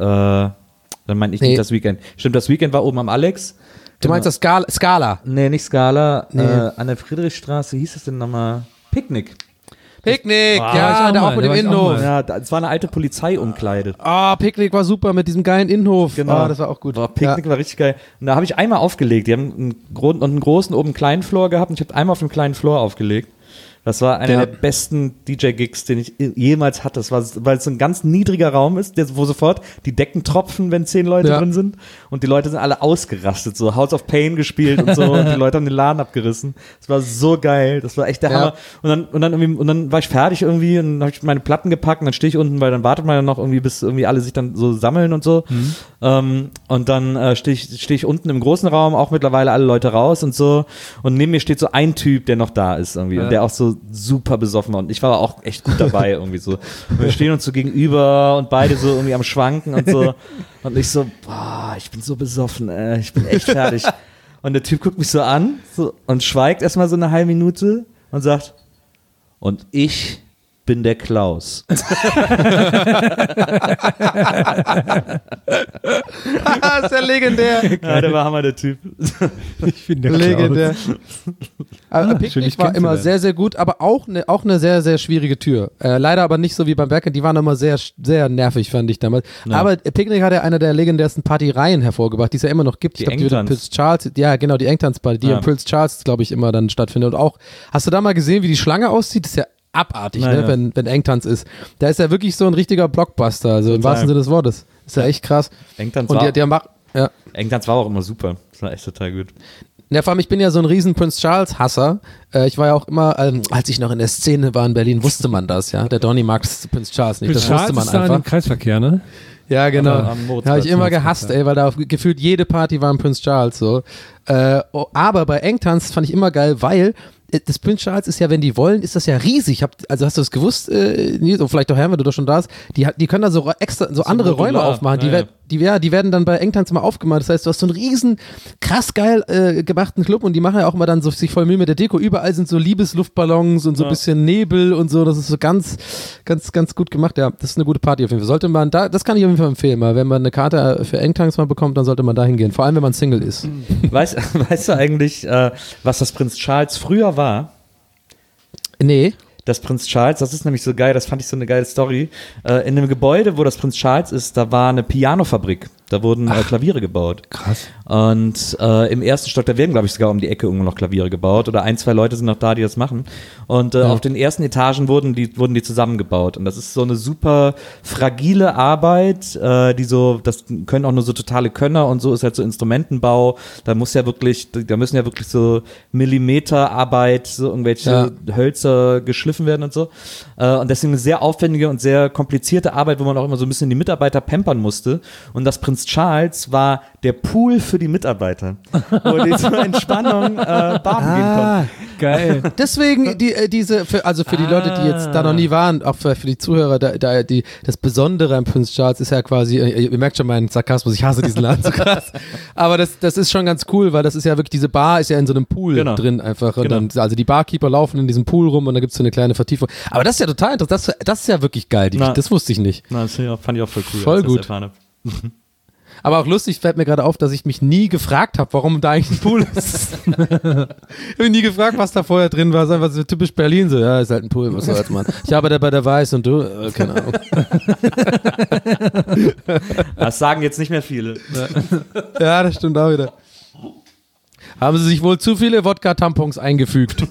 meine ich nicht das Weekend. Stimmt, das Weekend war oben am Alex. Du meinst das Scala? Nee, nicht Scala. Nee. An der Friedrichstraße hieß es denn nochmal Picknick. Picknick, ja, da auch mit dem Innenhof. Ja, es war eine alte Polizeiumkleide. Picknick war super mit diesem geilen Innenhof. Genau. Das war auch gut. Picknick war richtig geil. Und da habe ich einmal aufgelegt. Die haben einen großen oben einen kleinen Floor gehabt und ich habe einmal auf dem kleinen Floor aufgelegt. Das war einer der besten DJ-Gigs, den ich jemals hatte. Das war, weil es so ein ganz niedriger Raum ist, wo sofort die Decken tropfen, wenn 10 Leute drin sind. Und die Leute sind alle ausgerastet, so House of Pain gespielt und so. Und die Leute haben den Laden abgerissen. Das war so geil. Das war echt der Hammer. Und dann war ich fertig irgendwie und dann habe ich meine Platten gepackt und dann stehe ich unten, weil dann wartet man ja noch irgendwie, bis irgendwie alle sich dann so sammeln und so. Und dann stehe ich unten im großen Raum, auch mittlerweile alle Leute raus und so. Und neben mir steht so ein Typ, der noch da ist irgendwie. Und der auch so super besoffen war. Und ich war aber auch echt gut dabei irgendwie so. Und wir stehen uns so gegenüber und beide so irgendwie am Schwanken und so. Und ich so, boah, ich bin so besoffen, ich bin echt fertig. Und der Typ guckt mich so an so, und schweigt erstmal so eine halbe Minute und sagt, und ich bin der Klaus. Ist ja legendär. Ja, der war Hammer, der Typ. Ich bin der legendär. Also Picknick war immer sehr, sehr gut, aber auch eine sehr, sehr schwierige Tür. Leider aber nicht so wie beim Berghain, die waren immer sehr, sehr nervig, fand ich damals. Ja. Aber Picknick hat ja eine der legendärsten Partyreihen hervorgebracht, die es ja immer noch gibt. Die ich glaube, die wird in Prince Charles, ja genau, die Engtanzparty, die in Prince Charles, glaube ich, immer dann stattfindet. Und auch, hast du da mal gesehen, wie die Schlange aussieht? Das ist ja abartig, ne? Wenn Engtanz ist. Da ist ja wirklich so ein richtiger Blockbuster, also im wahrsten Sinne des Wortes. Ist ja echt krass. Engtanz war auch immer super. Das war echt total gut. Ja, vor allem, ich bin ja so ein riesen Prince Charles Hasser. Ich war ja auch immer, als ich noch in der Szene war in Berlin, wusste man das, ja. Der Donny mag Prince Charles nicht, das wusste man einfach. Im Kreisverkehr, ne? Ja, genau. Habe ich immer gehasst, weil da gefühlt jede Party war in Prince Charles so. Aber bei Engtanz fand ich immer geil, weil das Prince Charles ist ja, wenn die wollen, ist das ja riesig. Also hast du das gewusst, Nils, und vielleicht auch Herr, wenn du doch schon da bist, die können da so extra so andere Räume aufmachen. Die werden dann bei Engtanz mal aufgemacht. Das heißt, du hast so einen riesen, krass geil gemachten Club und die machen ja auch immer dann so sich voll Mühe mit der Deko. Überall sind so Liebesluftballons und so ein bisschen Nebel und so. Das ist so ganz, ganz, ganz gut gemacht. Ja, das ist eine gute Party auf jeden Fall. Sollte man das kann ich auf jeden Fall empfehlen. Mal, wenn man eine Karte für Engtanz mal bekommt, dann sollte man da hingehen. Vor allem, wenn man Single ist. Weißt du eigentlich, was das Prince Charles früher war? Nee. Das Prince Charles, das ist nämlich so geil, das fand ich so eine geile Story. In dem Gebäude, wo das Prince Charles ist, da war eine Pianofabrik. Da wurden Klaviere gebaut. Krass. Und im ersten Stock, da werden, glaube ich, sogar um die Ecke irgendwo noch Klaviere gebaut. Oder 1, 2 Leute sind noch da, die das machen. Und auf den ersten Etagen wurden die zusammengebaut. Und das ist so eine super fragile Arbeit, das können auch nur so totale Könner und so ist halt so Instrumentenbau. Da müssen ja wirklich so Millimeterarbeit, so irgendwelche Hölzer geschliffen werden und so. Und deswegen eine sehr aufwendige und sehr komplizierte Arbeit, wo man auch immer so ein bisschen die Mitarbeiter pampern musste. Und das Prince Charles war der Pool für die Mitarbeiter, wo die zur Entspannung baden gehen konnten. Geil. Deswegen für die Leute, die jetzt da noch nie waren, auch für die Zuhörer, das Besondere am Prince Charles ist ja quasi, ihr merkt schon meinen Sarkasmus, ich hasse diesen Laden so krass, aber das ist schon ganz cool, weil das ist ja wirklich, diese Bar ist ja in so einem Pool drin einfach und dann, also die Barkeeper laufen in diesem Pool rum und da gibt es so eine kleine Vertiefung, aber das ist ja total interessant, das ist ja wirklich geil, das wusste ich nicht. Das fand ich auch voll cool. Voll gut. Aber auch lustig fällt mir gerade auf, dass ich mich nie gefragt habe, warum da eigentlich ein Pool ist. Ich habe mich nie gefragt, was da vorher drin war. Das ist einfach so typisch Berlin, so, ja, ist halt ein Pool, was soll's, Mann. Ich arbeite bei der Weiß und du, keine Ahnung. Das sagen jetzt nicht mehr viele. Ja, das stimmt auch wieder. Haben sie sich wohl zu viele Wodka-Tampons eingefügt.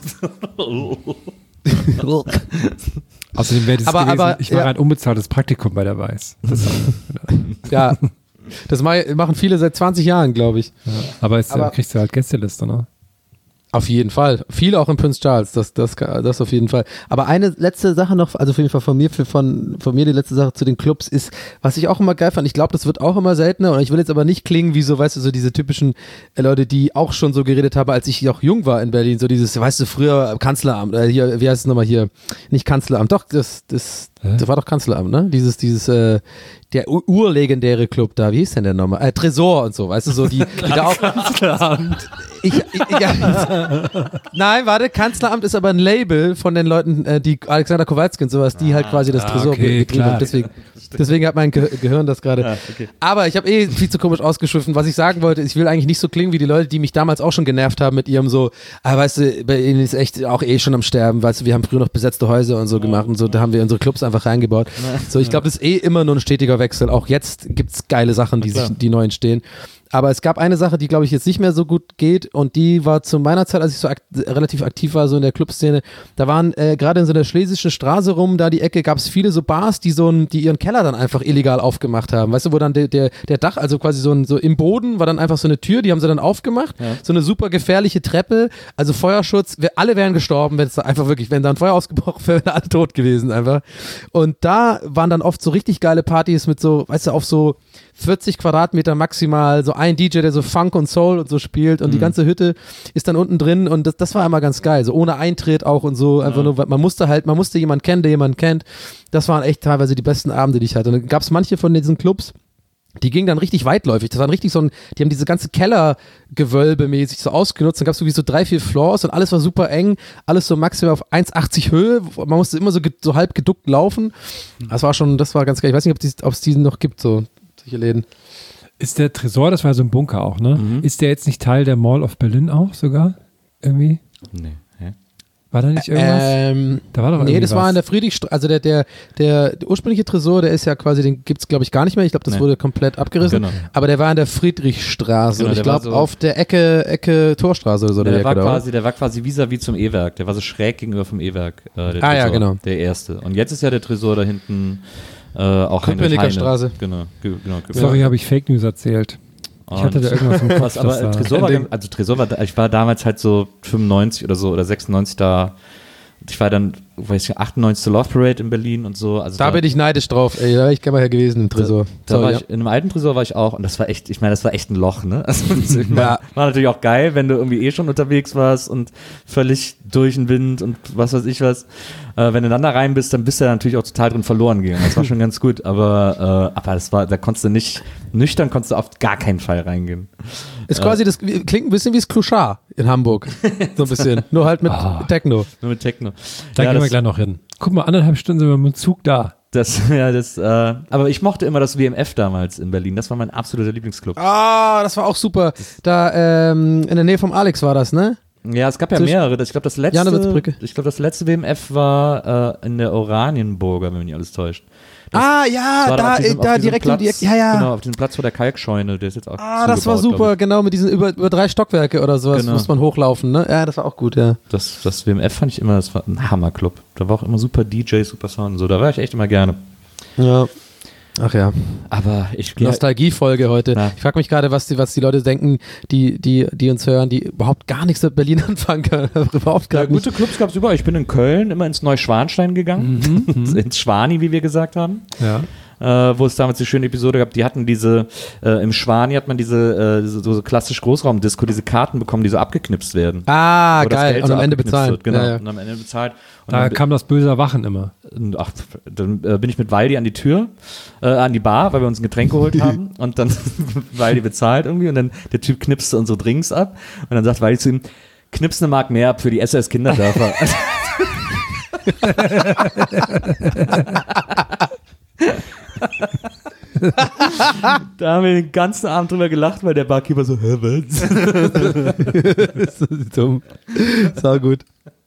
Außerdem wäre das gewesen, ich mache ein unbezahltes Praktikum bei der Weiß. Ja, das machen viele seit 20 Jahren, glaube ich. Ja, aber jetzt kriegst du halt Gästeliste, ne? Auf jeden Fall. Viel auch in Prince Charles, das auf jeden Fall. Aber eine letzte Sache noch, also auf jeden Fall von mir die letzte Sache zu den Clubs ist, was ich auch immer geil fand, ich glaube, das wird auch immer seltener und ich will jetzt aber nicht klingen wie so, weißt du, so diese typischen Leute, die auch schon so geredet haben, als ich auch jung war in Berlin, so dieses, weißt du, früher Kanzleramt, hier, wie heißt es nochmal hier, nicht Kanzleramt, doch, das war doch Kanzleramt, ne? Der urlegendäre Club da, wie hieß denn der nochmal? Tresor und so, weißt du, so die da auch. Kanzleramt. Nein, warte, Kanzleramt ist aber ein Label von den Leuten, die Alexander Kowalski und sowas, die halt quasi das Tresor getrieben haben. Deswegen hat mein Gehirn das gerade. Ja, okay. Aber ich habe viel zu komisch ausgeschwiffen. Was ich sagen wollte, ich will eigentlich nicht so klingen wie die Leute, die mich damals auch schon genervt haben mit ihrem so, weißt du, bei ihnen ist echt auch schon am Sterben, weißt du, wir haben früher noch besetzte Häuser und so gemacht und so, da haben wir unsere Clubs einfach reingebaut. So, ich glaube, das ist immer nur ein stetiger Wechsel. Auch jetzt gibt's geile Sachen, die neu entstehen. Aber es gab eine Sache, die, glaube ich, jetzt nicht mehr so gut geht und die war zu meiner Zeit, als ich so relativ aktiv war, so in der Clubszene, da waren gerade in so einer schlesischen Straße rum, da die Ecke, gab es viele so Bars, die ihren Keller dann einfach illegal aufgemacht haben. Weißt du, wo dann der Dach, also quasi so im Boden war dann einfach so eine Tür, die haben sie dann aufgemacht, so eine super gefährliche Treppe, also Feuerschutz, alle wären gestorben, wenn da ein Feuer ausgebrochen wäre, wären alle tot gewesen einfach. Und da waren dann oft so richtig geile Partys mit so, weißt du, auf so 40 Quadratmeter maximal, so ein DJ, der so Funk und Soul und so spielt und die ganze Hütte ist dann unten drin und das war immer ganz geil, so ohne Eintritt auch und so, einfach nur, man musste jemanden kennen, der jemanden kennt. Das waren echt teilweise die besten Abende, die ich hatte. Und dann gab es manche von diesen Clubs, die gingen dann richtig weitläufig. Das waren richtig die haben diese ganze Kellergewölbe mäßig so ausgenutzt. Dann gab es so 3-4 Floors und alles war super eng. Alles so maximal auf 1,80 Höhe. Man musste immer so halb geduckt laufen. Das war ganz geil. Ich weiß nicht, ob es diesen noch gibt, so solche Läden. Ist der Tresor, das war so ein Bunker auch, ne? Ist der jetzt nicht Teil der Mall of Berlin auch sogar? Irgendwie? Nee. War da nicht irgendwas? Da war doch nee, das was. war in der Friedrichstraße, also der ursprüngliche Tresor, der ist ja quasi, den gibt es glaube ich gar nicht mehr, ich glaube das wurde komplett abgerissen, genau. Aber der war in der Friedrichstraße, Genau, ich glaube so auf der Ecke Torstraße oder so. Der war quasi vis-à-vis zum E-Werk, der war so schräg gegenüber vom E-Werk, der Tresor, ja, genau. Der erste. Und jetzt ist ja der Tresor da hinten auch Köpenicker Straße. Genau. Sorry, habe ich Fake News erzählt. Ich hatte da irgendwas im Kopf. Aber Tresor war, ich war damals halt so 95 oder so oder 96 da. Ich war dann, 98 zur Love Parade in Berlin und so. Also da bin ich neidisch drauf, ey, da wäre ich gerne mal her gewesen im Tresor. In einem alten Tresor war ich auch und das war echt, das war echt ein Loch, ne? Also, war natürlich auch geil, wenn du irgendwie schon unterwegs warst und völlig durch den Wind und was weiß ich was. Wenn du dann da rein bist, dann bist du ja natürlich auch total drin verloren gegangen. Das war schon ganz gut, aber da konntest du nicht, nüchtern konntest du auf gar keinen Fall reingehen. Ist quasi, das klingt ein bisschen wie das Clochard in Hamburg. So ein bisschen. Nur halt mit Techno. Nur mit Techno. Da gehen wir gleich noch hin. Guck mal, 1,5 Stunden sind wir mit dem Zug da. Aber ich mochte immer das WMF damals in Berlin. Das war mein absoluter Lieblingsclub. Das war auch super. Da in der Nähe vom Alex war das, ne? Ja, es gab ja mehrere. Ich glaube, das letzte WMF war in der Oranienburger, wenn mich nicht alles täuscht. Da direkt um die Ecke. Ja. Genau, auf diesem Platz vor der Kalkscheune, der ist jetzt auch das war super, genau, mit diesen über 3 Stockwerke oder sowas muss man hochlaufen, ne? Ja, das war auch gut, ja. Das WMF fand ich immer, das war ein Hammerclub. Da war auch immer super DJ, super Sound und so, da war ich echt immer gerne. Ja. Ach ja. Aber Nostalgie-Folge heute. Ja. Ich frage mich gerade, was die Leute denken, die uns hören, die überhaupt gar nichts mit Berlin anfangen können. Überhaupt gar nicht. Gute Clubs gab es überall. Ich bin in Köln immer ins Neuschwanstein gegangen. Ins Schwani, wie wir gesagt haben. Ja. Wo es damals die schöne Episode gab, die hatten im Schwani hat man diese so klassisch Großraumdisco, diese Karten bekommen, die so abgeknipst werden. Geil. Und am Ende bezahlen. Genau, ja. und am Ende bezahlt. Und da kam das böse Erwachen immer. Dann bin ich mit Waldi an die Tür, an die Bar, weil wir uns ein Getränk geholt haben und dann Waldi bezahlt irgendwie und dann der Typ knipste unsere Drinks ab und dann sagt Waldi zu ihm, knips eine Mark mehr ab für die SS Kinderdörfer. Da haben wir den ganzen Abend drüber gelacht, weil der Barkeeper so, was? Das ist dumm. Sau gut.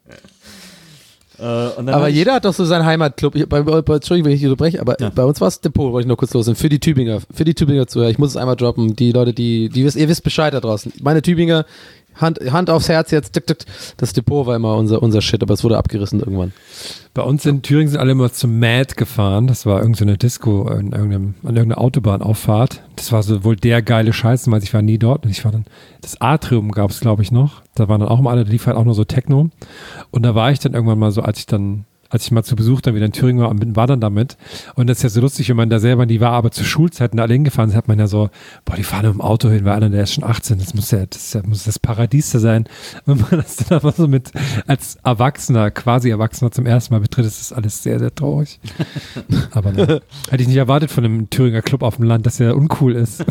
Aber jeder hat doch so seinen Heimatclub. Entschuldigung, wenn ich dich unterbreche, aber bei uns war es Depot, wollte ich noch kurz los sind. Für die Tübinger Zuhörer. Ich muss es einmal droppen. Die Leute, ihr wisst Bescheid da draußen. Meine Tübinger, Hand aufs Herz jetzt. Das Depot war immer unser Shit, aber es wurde abgerissen irgendwann. Bei uns in Thüringen sind alle immer zum Mad gefahren. Das war irgendeine Disco an irgendeiner Autobahnauffahrt. Das war so wohl der geile Scheiß, weil ich war nie dort. Und ich war dann, das Atrium gab es, glaube ich, noch. Da waren dann auch immer alle, da lief halt auch nur so Techno. Und da war ich dann irgendwann mal so, als ich mal zu Besuch dann wieder in Thüringen war dann damit. Und das ist ja so lustig, wenn man da selber nie war, aber zu Schulzeiten alle hingefahren ist, hat man ja so, die fahren mit dem Auto hin, weil einer, der ist schon 18, das muss das Paradies da sein. Wenn man das dann aber so als Erwachsener, quasi Erwachsener zum ersten Mal betritt, ist das alles sehr, sehr traurig. Aber ne, hätte ich nicht erwartet von einem Thüringer Club auf dem Land, dass er uncool ist.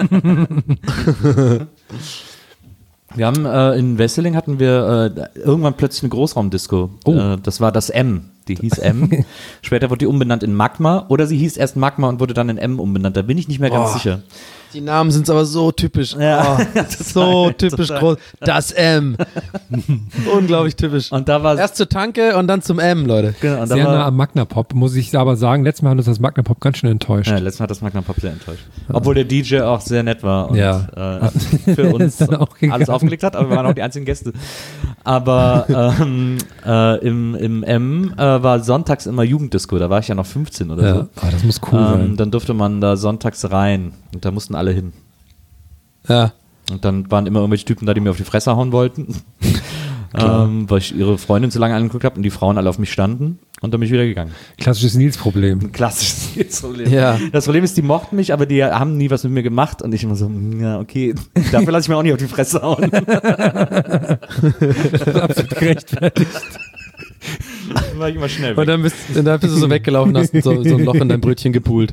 Wir haben in Wesseling hatten wir irgendwann plötzlich eine Großraumdisco. Das war das M. Die hieß M. Später wurde die umbenannt in Magma oder sie hieß erst Magma und wurde dann in M umbenannt. Da bin ich nicht mehr ganz sicher. Die Namen sind aber so typisch. Ja. Oh, so typisch groß. Das M. Unglaublich typisch. Und da war erst zur Tanke und dann zum M, Leute. Genau, und sehr nah am Magna Pop, muss ich aber sagen. Letztes Mal hat uns das Magna Pop ganz schön enttäuscht. Ja, letztes Mal hat das Magna Pop sehr enttäuscht. Obwohl der DJ auch sehr nett war und Ja. Für uns Ist dann auch gegangen. alles aufgelegt hat, aber wir waren auch die einzigen Gäste. Aber im M war sonntags immer Jugenddisco, da war ich ja noch 15 oder so. Ah, das muss cool sein. Dann durfte man da sonntags rein und da mussten alle hin. Ja. Und dann waren immer irgendwelche Typen da, die mir auf die Fresse hauen wollten. Weil ich ihre Freundin zu lange angeguckt habe und die Frauen alle auf mich standen und dann bin ich wieder gegangen. Klassisches Nils-Problem. Ein klassisches Nils-Problem. Ja. Das Problem ist, die mochten mich, aber die haben nie was mit mir gemacht und ich immer so, ja, okay, dafür lasse ich mir auch nicht auf die Fresse hauen. Absolut gerechtfertigt. Dann war ich immer schnell weg. Und dann bist du so weggelaufen und hast so ein Loch in dein Brötchen gepult.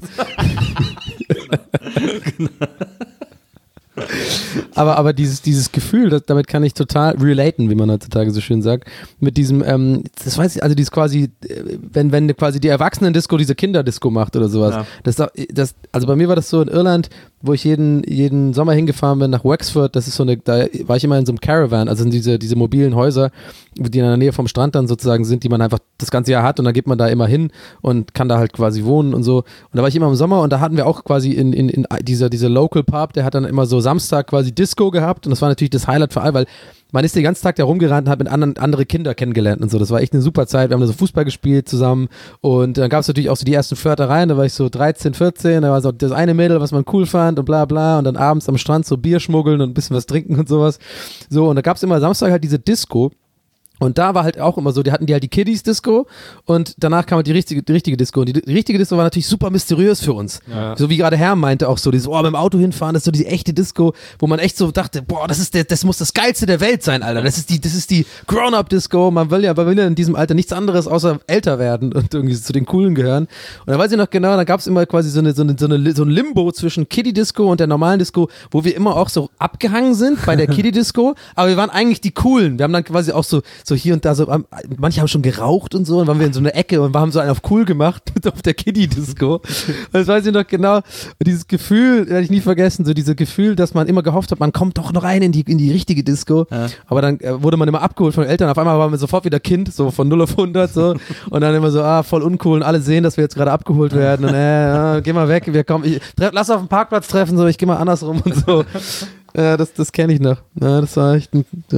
Aber dieses Gefühl, damit kann ich total relaten, wie man heutzutage so schön sagt, mit diesem, das weiß ich, also dieses quasi, wenn quasi die Erwachsenen-Disco diese Kinderdisco macht oder sowas. Ja. Also bei mir war das so in Irland, wo ich jeden Sommer hingefahren bin nach Wexford, das ist so da war ich immer in so einem Caravan, also in diese mobilen Häuser, die in der Nähe vom Strand dann sozusagen sind, die man einfach das ganze Jahr hat und dann geht man da immer hin und kann da halt quasi wohnen und so. Und da war ich immer im Sommer und da hatten wir auch quasi in dieser Local Pub, der hat dann immer so Samstag quasi Disco gehabt und das war natürlich das Highlight für alle, weil man ist den ganzen Tag da rumgerannt und hat mit andere Kinder kennengelernt und so. Das war echt eine super Zeit. Wir haben da so Fußball gespielt zusammen und dann gab es natürlich auch so die ersten Flirtereien. Da war ich so 13, 14, da war so das eine Mädel, was man cool fand und bla bla und dann abends am Strand so Bier schmuggeln und ein bisschen was trinken und sowas. So, und da gab es immer Samstag halt diese Disco. Und da war halt auch immer so, die hatten halt die Kiddies-Disco und danach kam halt die richtige Disco. Und die richtige Disco war natürlich super mysteriös für uns. Ja. So wie gerade Herr meinte auch so, dieses, mit dem Auto hinfahren, das ist so diese echte Disco, wo man echt so dachte, boah, das muss das Geilste der Welt sein, Alter. Das ist die Grown-Up-Disco. Man will ja in diesem Alter nichts anderes außer älter werden und irgendwie zu den Coolen gehören. Und da weiß ich noch genau, da gab es immer quasi so ein Limbo zwischen Kiddie-Disco und der normalen Disco, wo wir immer auch so abgehangen sind bei der Kiddie-Disco, aber wir waren eigentlich die Coolen. Wir haben dann quasi auch so hier und da so, manche haben schon geraucht und so, und waren wir in so einer Ecke und wir haben so einen auf cool gemacht auf der Kiddie-Disco. Das weiß ich noch genau. Und dieses Gefühl, werde ich nie vergessen, so dieses Gefühl, dass man immer gehofft hat, man kommt doch noch rein in die richtige Disco. Ja. Aber dann wurde man immer abgeholt von den Eltern. Auf einmal war man sofort wieder Kind, so von 0 auf 100 so. Und dann immer so, voll uncool und alle sehen, dass wir jetzt gerade abgeholt werden und geh mal weg, lass auf dem Parkplatz treffen, so, ich geh mal andersrum und so. Ja, das kenne ich noch. Ja, das war echt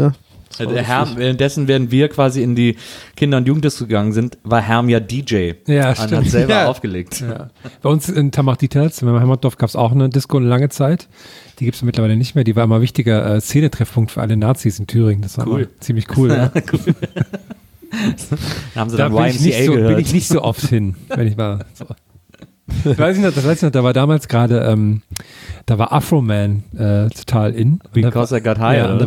der Herm, währenddessen, während wir quasi in die Kinder- und Jugenddisco gegangen sind, war Herm ja DJ. Ja, und stimmt. hat selber aufgelegt. Ja. Bei uns in Tamach-Dietz, in Heimatdorf, gab es auch eine Disco eine lange Zeit. Die gibt es mittlerweile nicht mehr. Die war immer ein wichtiger Szenetreffpunkt für alle Nazis in Thüringen. Das war cool. Ziemlich cool. Ja. Cool. Da haben sie dann YMCA gehört. Bin ich nicht so oft hin, wenn ich mal so. Das weiß ich noch, da war damals gerade, da war Afro-Man total in. Because I got high. Ja,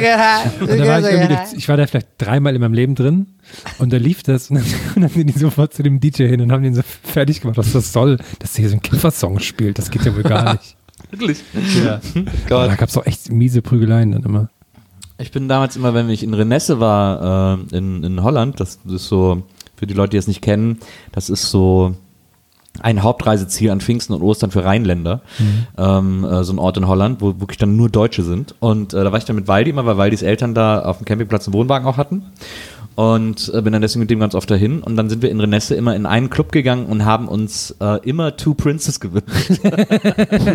ich war da vielleicht 3-mal in meinem Leben drin und da lief das und dann sind die sofort zu dem DJ hin und haben den so fertig gemacht, was das soll, dass der hier so einen Kiffer-Song spielt. Das geht ja wohl gar nicht. Wirklich? Ja. Da gab es auch echt miese Prügeleien dann immer. Ich bin damals immer, wenn ich in Renesse war, in Holland, das ist so, für die Leute, die es nicht kennen, das ist so ein Hauptreiseziel an Pfingsten und Ostern für Rheinländer, so ein Ort in Holland, wo wirklich dann nur Deutsche sind. Und da war ich dann mit Waldi immer, weil Waldis Eltern da auf dem Campingplatz einen Wohnwagen auch hatten. Und bin dann deswegen mit dem ganz oft dahin. Und dann sind wir in Renesse immer in einen Club gegangen und haben uns immer Two Princes gewünscht. If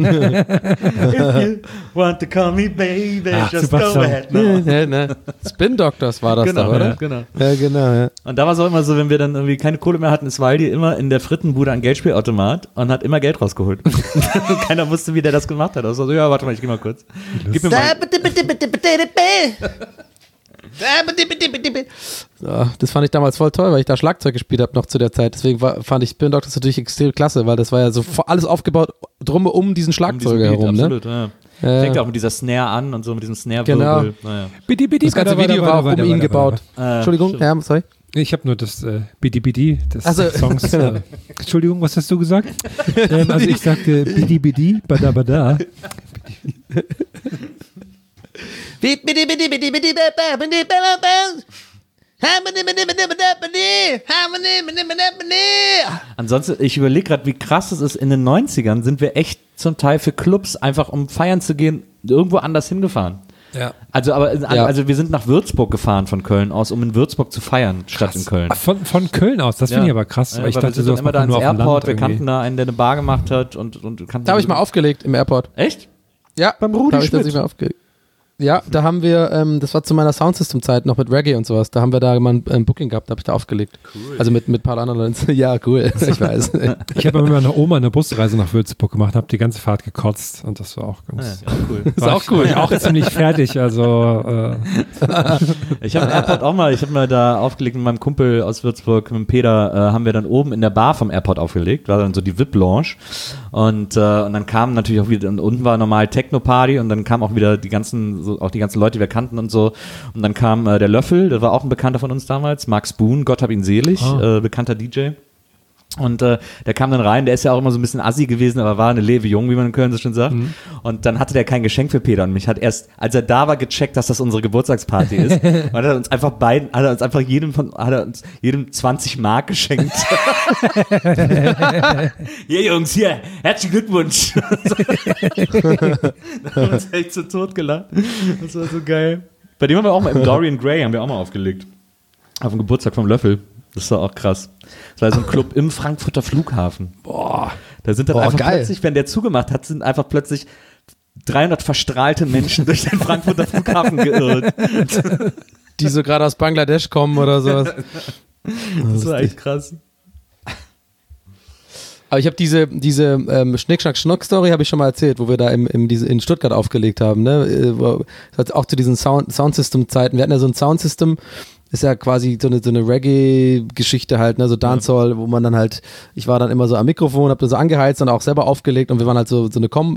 you want to call me baby, just go ahead. No. Spin Doctors war das genau, da, oder? Ja, genau. Ja, genau, ja. Und da war es auch immer so, wenn wir dann irgendwie keine Kohle mehr hatten, ist Waldi immer in der Frittenbude ein Geldspielautomat und hat immer Geld rausgeholt. Keiner wusste, wie der das gemacht hat. Also so, ja, warte mal, ich geh mal kurz. Gib mir mal. So, das fand ich damals voll toll, weil ich da Schlagzeug gespielt habe noch zu der Zeit. Deswegen fand ich Spin Doctors natürlich extrem klasse, weil das war ja so alles aufgebaut drum um diesen Schlagzeuger herum. Absolut, ne? Ja. Fängt auch mit dieser Snare an und so mit diesem Snare-Wirbel. Genau. Naja. Das ganze Video war auch um ihn gebaut. Entschuldigung, ja, sorry. Ich habe nur das Bidi des Songs. Genau. Entschuldigung, was hast du gesagt? Also ich sagte Bidi, Bada. Ansonsten, ich überlege gerade, wie krass es ist, in den 90ern sind wir echt zum Teil für Clubs einfach, um feiern zu gehen, irgendwo anders hingefahren. Ja. Also wir sind nach Würzburg gefahren von Köln aus, um in Würzburg zu feiern, statt in Köln. Von Köln aus, das finde ich aber krass. Ja, ich dachte, wir sind immer da ins nur Airport, wir kannten da einen, der eine Bar gemacht hat und kannten. Da habe ich mal aufgelegt im Airport. Echt? Ja, beim Rudi da habe ich Schmidt. tatsächlich mal aufgelegt. Ja, da haben wir, das war zu meiner Soundsystem-Zeit noch mit Reggae und sowas, da haben wir da mal ein Booking gehabt, da habe ich da aufgelegt. Cool. Also mit ein paar anderen Leuten. Ja, cool, ich weiß. Ich habe mit meiner Oma eine Busreise nach Würzburg gemacht, habe die ganze Fahrt gekotzt und das war auch ganz cool. Ist auch cool. Ich auch ziemlich fertig, also Ich habe im Airport auch mal, ich habe mal da aufgelegt mit meinem Kumpel aus Würzburg, mit dem Peter, haben wir dann oben in der Bar vom Airport aufgelegt, war dann so die VIP-Lounge und dann kamen natürlich auch wieder, und unten war normal Techno-Party und dann kamen auch wieder die ganzen Leute, die wir kannten und so. Und dann kam der Löffel, der war auch ein Bekannter von uns damals, Max Boone, Gott hab ihn selig, bekannter DJ. Und der kam dann rein, der ist ja auch immer so ein bisschen assi gewesen, aber war eine Lewe Jung, wie man in Köln so schön sagt. Und dann hatte der kein Geschenk für Peter und mich, hat erst, als er da war, gecheckt, dass das unsere Geburtstagsparty ist. Und hat er uns einfach jedem 20 Mark geschenkt. Hier Jungs, hier, herzlichen Glückwunsch. Da haben wir uns echt so tot gelacht. Das war so geil. Bei dem haben wir auch mal, im Dorian Gray haben wir auch mal aufgelegt. Auf dem Geburtstag vom Löffel. Das war auch krass. Das war so ein Club im Frankfurter Flughafen. Boah. Da sind dann einfach geil. plötzlich, wenn der zugemacht hat, sind einfach plötzlich 300 verstrahlte Menschen durch den Frankfurter Flughafen geirrt. Die so gerade aus Bangladesch kommen oder sowas. Das war echt krass. Aber ich habe diese Schnick-Schnack-Schnuck-Story habe ich schon mal erzählt, wo wir da in Stuttgart aufgelegt haben, ne? Auch zu diesen Soundsystem-Zeiten. Wir hatten ja so ein Soundsystem, ist ja quasi so eine Reggae-Geschichte halt, ne, so Dancehall, wo man dann halt, ich war dann immer so am Mikrofon, hab da so angeheizt und auch selber aufgelegt und wir waren halt so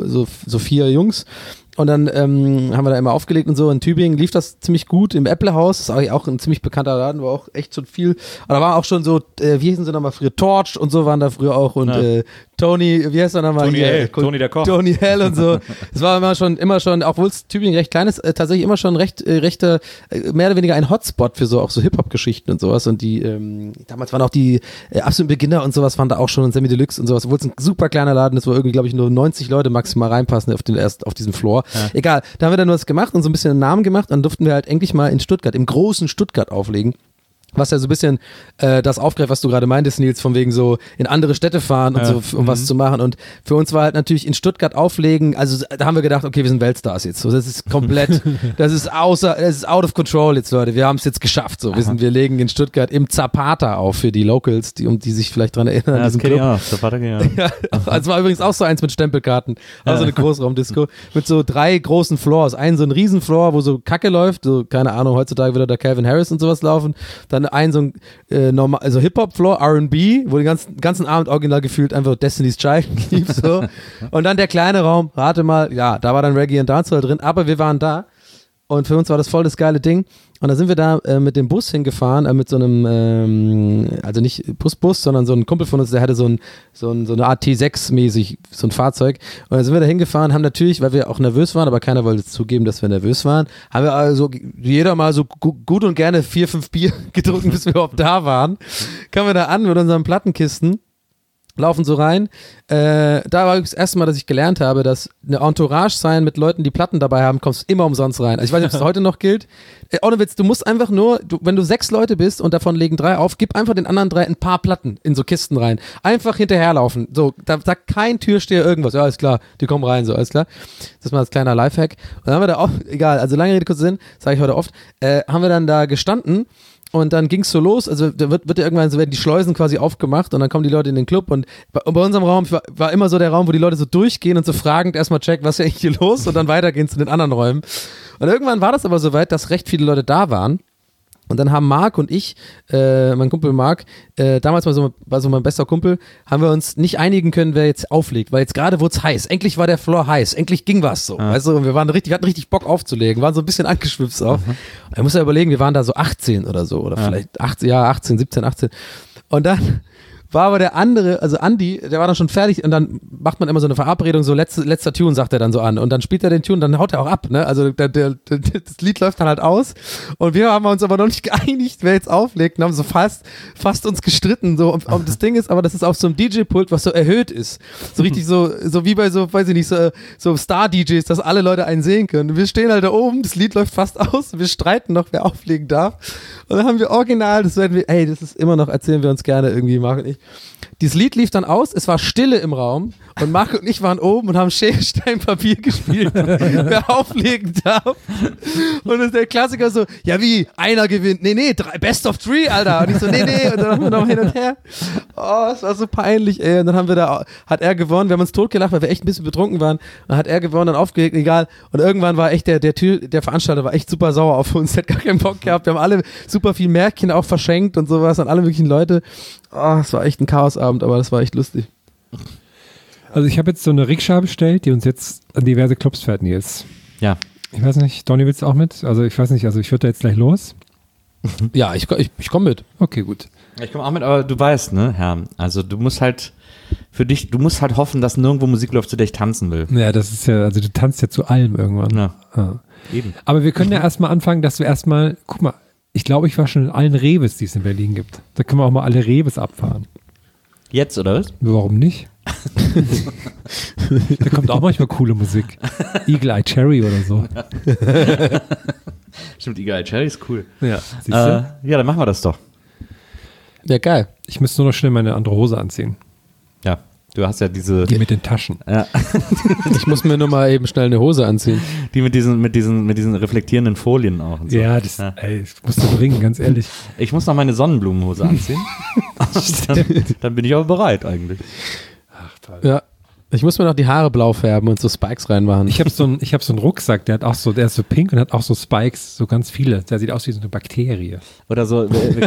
4 Jungs. Und dann haben wir da immer aufgelegt und so. In Tübingen lief das ziemlich gut. Im Apple-Haus, das ist eigentlich auch ein ziemlich bekannter Laden, war auch echt schon viel. Aber da war auch schon so, wie hießen sie nochmal früher? Torch und so waren da früher auch. Und Tony, wie heißt er nochmal? Tony L., Tony der Koch. Tony L. und so. Das war immer schon, obwohl es Tübingen recht klein ist, tatsächlich immer schon rechter, mehr oder weniger ein Hotspot für so auch so Hip-Hop-Geschichten und sowas. Und die, damals waren auch die absoluten Beginner und sowas, waren da auch schon, und Sammy Deluxe und sowas. Obwohl es ein super kleiner Laden ist, wo irgendwie, glaube ich, nur 90 Leute maximal reinpassen auf diesem Floor. Ja. Egal, da haben wir dann nur was gemacht und so ein bisschen einen Namen gemacht, dann durften wir halt endlich mal in Stuttgart, im großen Stuttgart auflegen. Was ja so ein bisschen das aufgreift, was du gerade meintest, Nils, von wegen so in andere Städte fahren und so, um was zu machen. Und für uns war halt natürlich in Stuttgart auflegen, also da haben wir gedacht, okay, wir sind Weltstars jetzt. So, das ist komplett, das ist out of control jetzt, Leute. Wir haben es jetzt geschafft. So, wir legen in Stuttgart im Zapata auf für die Locals, die sich vielleicht dran erinnern. Ja, das kenne ich auch. Zapata kenne ich auch. Also war übrigens auch so eins mit Stempelkarten. Also eine Großraumdisco mit so 3 großen Floors. Einen so ein Riesenfloor, wo so Kacke läuft, so keine Ahnung, heutzutage würde da Calvin Harris und sowas laufen. Dann so ein also Hip-Hop-Floor, R&B, wo den ganzen Abend original gefühlt einfach Destiny's Child lief, so. Und dann der kleine Raum, rate mal, ja, da war dann Reggae und Dancehall drin, aber wir waren da und für uns war das voll das geile Ding. Und da sind wir da mit dem Bus hingefahren, mit so einem, also nicht Bus, sondern so ein Kumpel von uns, der hatte so eine Art T6-mäßig, so ein Fahrzeug. Und da sind wir da hingefahren, haben natürlich, weil wir auch nervös waren, aber keiner wollte zugeben, dass wir nervös waren, haben wir also jeder mal so gut und gerne 4, 5 Bier getrunken, bis wir überhaupt da waren. Kamen wir da an mit unseren Plattenkisten, laufen so rein. Da war das erste Mal, dass ich gelernt habe, dass eine Entourage sein mit Leuten, die Platten dabei haben, kommst immer umsonst rein. Also ich weiß nicht, ob es heute noch gilt. Ohne Witz, du musst einfach nur, wenn du 6 Leute bist und davon legen 3 auf, gib einfach den anderen 3 ein paar Platten in so Kisten rein. Einfach hinterherlaufen. So, da sagt kein Türsteher irgendwas. Ja, ist klar, die kommen rein, so, alles klar. Das ist mal als kleiner Lifehack. Und dann haben wir da auch, egal, also lange Rede, kurzer Sinn, sage ich heute oft, haben wir dann da gestanden. Und dann ging's so los, also da wird ja irgendwann so, werden die Schleusen quasi aufgemacht und dann kommen die Leute in den Club und bei unserem Raum war immer so der Raum, wo die Leute so durchgehen und so fragend erstmal checken, was ist eigentlich hier los und dann weitergehen zu den anderen Räumen. Und irgendwann war das aber so weit, dass recht viele Leute da waren. Und dann haben Marc und ich, mein Kumpel Marc, damals war so mein bester Kumpel, haben wir uns nicht einigen können, wer jetzt auflegt, weil jetzt gerade wurde es heiß. Endlich war der Floor heiß, endlich ging was so. Weißt du, und wir hatten richtig Bock aufzulegen, waren so ein bisschen angeschwipst auch. Ich muss ja überlegen, wir waren da so 18 oder so, oder vielleicht 18, 17, 18. Und dann war aber der andere, also Andi, der war dann schon fertig und dann macht man immer so eine Verabredung, so letzter Tune sagt er dann so an und dann spielt er den Tune, dann haut er auch ab, ne? Also das Lied läuft dann halt aus und wir haben uns aber noch nicht geeinigt, wer jetzt auflegt und haben so fast uns gestritten, so und das Ding ist, aber das ist auf so einem DJ-Pult, was so erhöht ist. So richtig so wie bei so, weiß ich nicht, so Star-DJs, dass alle Leute einen sehen können. Wir stehen halt da oben, das Lied läuft fast aus, wir streiten noch, wer auflegen darf. Und dann haben wir original, das ist immer noch, erzählen wir uns gerne irgendwie, Marc und ich. Dieses Lied lief dann aus, es war Stille im Raum und Marc und ich waren oben und haben Schere, Stein, Papier gespielt, wer auflegen darf. Und dann ist der Klassiker so, ja wie, einer gewinnt, nee, Best of 3, Alter. Und ich so, nee, und dann haben wir noch hin und her. Oh, es war so peinlich, ey. Und dann hat er gewonnen, wir haben uns totgelacht, weil wir echt ein bisschen betrunken waren. Dann hat er gewonnen, dann aufgelegt, egal. Und irgendwann war echt der Veranstalter war echt super sauer auf uns, hat gar keinen Bock gehabt. Wir haben alle super viel Märkchen auch verschenkt und sowas an alle möglichen Leute. Oh, es war echt ein Chaosabend, aber das war echt lustig. Also ich habe jetzt so eine Rikscha bestellt, die uns jetzt an diverse Clubs fährt, Nils. Ja. Ich weiß nicht, Donny, willst du auch mit? Also ich weiß nicht, ich würde da jetzt gleich los. Ja, ich komme mit. Okay, gut. Ich komme auch mit, aber du weißt, ne, Herr, also du musst halt hoffen, dass nirgendwo Musik läuft, zu der ich tanzen will. Ja, das ist ja, also du tanzt ja zu allem irgendwann. Ja. Ah. Eben. Aber wir können ja erstmal anfangen, dass wir erstmal, guck mal, ich glaube, ich war schon in allen Reves, die es in Berlin gibt. Da können wir auch mal alle Reves abfahren. Jetzt, oder was? Warum nicht? Da kommt auch manchmal coole Musik. Eagle Eye Cherry oder so. Stimmt, Eagle Eye Cherry ist cool. Ja, siehst du? Ja, dann machen wir das doch. Ja, geil. Ich müsste nur noch schnell meine andere Hose anziehen. Ja, du hast ja diese... Die mit den Taschen. Ja. Ich muss mir nur mal eben schnell eine Hose anziehen. Die mit diesen reflektierenden Folien auch. Und so. Ja, ey, ich muss das bringen, ganz ehrlich. Ich muss noch meine Sonnenblumenhose anziehen. dann bin ich aber bereit eigentlich. Ach, toll. Ja. Ich muss mir noch die Haare blau färben und so Spikes reinmachen. Ich habe so einen Rucksack, der ist so pink und hat auch so Spikes, so ganz viele. Der sieht aus wie so eine Bakterie. Oder so.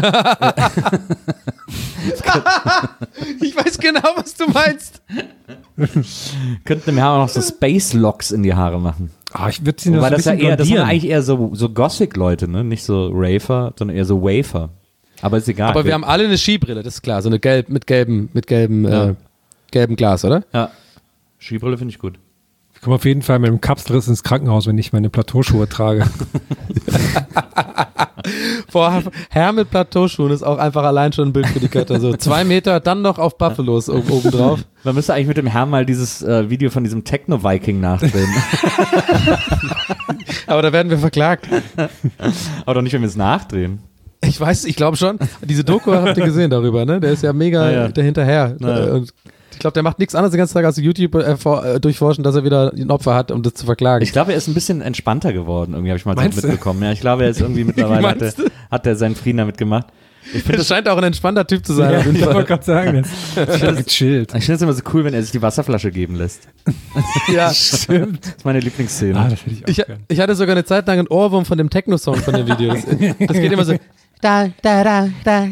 Ich weiß genau, was du meinst. Könnten dem Herrn auch noch so Space Locks in die Haare machen. Ich würde sie noch Weil so ein bisschen das sind blondieren. eigentlich eher so Gothic-Leute, ne? Nicht so Rafer, sondern eher so Wafer. Aber ist egal. Aber wir haben alle eine Skibrille, das ist klar. So eine mit gelbem Glas, oder? Ja. Skibrille finde ich gut. Ich komme auf jeden Fall mit einem Kapselriss ins Krankenhaus, wenn ich meine Plateauschuhe trage. Boah, Herr mit Plateauschuhen ist auch einfach allein schon ein Bild für die Götter. So 2 Meter, dann noch auf Buffalos oben drauf. Man müsste eigentlich mit dem Herrn mal dieses Video von diesem Techno-Viking nachdrehen. Aber da werden wir verklagt. Aber doch nicht, wenn wir es nachdrehen. Ich glaube schon. Diese Doku habt ihr gesehen darüber, ne? Der ist ja mega dahinterher. Und ich glaube, der macht nichts anderes den ganzen Tag als YouTube durchforschen, dass er wieder ein Opfer hat, um das zu verklagen. Ich glaube, er ist ein bisschen entspannter geworden, irgendwie habe ich mal so mitbekommen. Ja, ich glaube, er ist irgendwie mittlerweile, hat er seinen Frieden damit gemacht. Das scheint auch ein entspannter Typ zu sein. Ja, auf jeden ich Fall. wollte gerade sagen, das ist gechillt. Ich finde es immer so cool, wenn er sich die Wasserflasche geben lässt. Ja, Stimmt. Das ist meine Lieblingsszene. Das hätte ich auch gern. ich hatte sogar eine Zeit lang einen Ohrwurm von dem Techno-Song von dem Video. Das geht immer so. Da, da, da, da.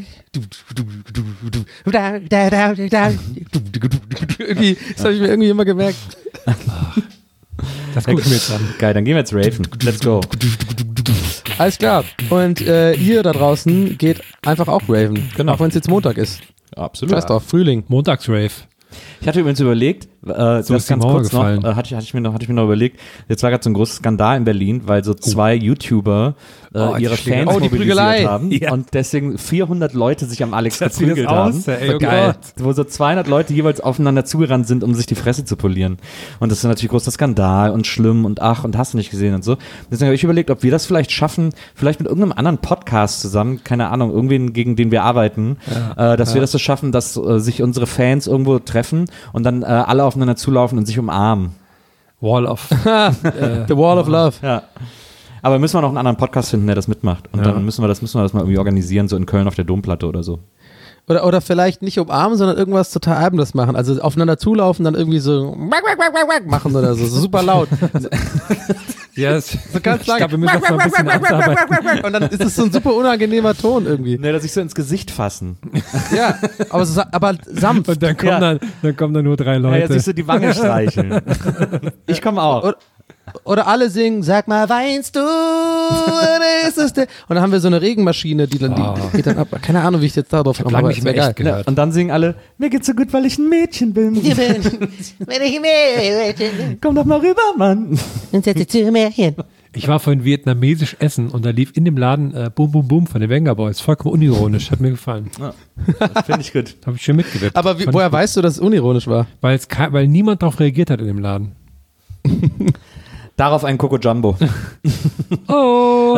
Irgendwie, das habe ich mir irgendwie immer gemerkt. Das gucke ich mir jetzt an. Geil, dann gehen wir jetzt raven. Let's go. Alles klar. Und ihr da draußen geht einfach auch raven. Genau. Auch wenn es jetzt Montag ist. Absolut. Scheiß drauf, Frühling. Montagsrave. Ich hatte übrigens überlegt, das ist die ganz Mauer kurz noch, gefallen. hatte ich mir noch überlegt, jetzt war gerade so ein großer Skandal in Berlin, weil so 2 YouTuber ihre Fans Oh, die Prügelei. mobilisiert haben Ja. und deswegen 400 Leute sich am Alex Das sieht verprügelt das haben. aus, ey, oh Geil. Gott. Wo so 200 Leute jeweils aufeinander zugerannt sind, um sich die Fresse zu polieren. Und das ist natürlich großer Skandal und schlimm und hast du nicht gesehen und so. Deswegen habe ich überlegt, ob wir das vielleicht schaffen, vielleicht mit irgendeinem anderen Podcast zusammen, keine Ahnung, irgendwen, gegen den wir arbeiten, dass wir das so schaffen, dass sich unsere Fans irgendwo treffen und dann alle aufeinander zulaufen und sich umarmen. Wall of. The Wall of Love. Ja. Aber müssen wir noch einen anderen Podcast finden, der das mitmacht. Und dann müssen wir das mal irgendwie organisieren, so in Köln auf der Domplatte oder so. Oder vielleicht nicht umarmen, sondern irgendwas total Albendes machen. Also aufeinander zulaufen, dann irgendwie so machen oder so super laut. Ja, So ganz ich lang. glaube, wir müssen das mal ein bisschen ausarbeiten. Und dann ist es so ein super unangenehmer Ton irgendwie. Ne, dass sich so ins Gesicht fassen. Ja, aber sanft. Und dann kommen, Ja. dann kommen da nur 3 Ja, Leute. jetzt siehst du die Wange streicheln. Ich komme auch. oder alle singen, sag mal, weinst du? Oder ist es der? Und dann haben wir so eine Regenmaschine, die geht dann ab. Keine Ahnung, wie ich jetzt darauf komme, aber nicht mehr echt gehört. Und dann singen alle, mir geht's so gut, weil ich ein Mädchen bin. Wenn ich Mädchen Komm doch mal rüber, Mann. und setze zu mir hin. Ich war vorhin vietnamesisch essen und da lief in dem Laden Boom Boom Boom von den Venga Boys. Vollkommen unironisch, hat mir gefallen. Das finde ich gut. Habe ich schon mitgewippt. Aber woher weißt du, dass es unironisch war? Weil niemand darauf reagiert hat in dem Laden. Darauf ein Coco Jumbo. Oh!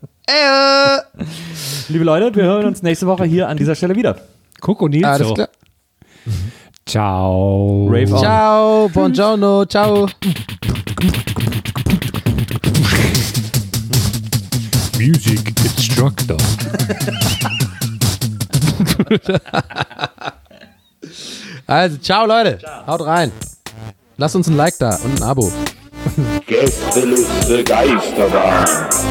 Liebe Leute, wir hören uns nächste Woche hier an dieser Stelle wieder. Coco Nils. Alles klar. Ciao. Rave on. Ciao, buongiorno, ciao. Music Instructor. Also, ciao Leute. Haut rein. Lasst uns ein Like da und ein Abo. Gästeliste Geisterbahn.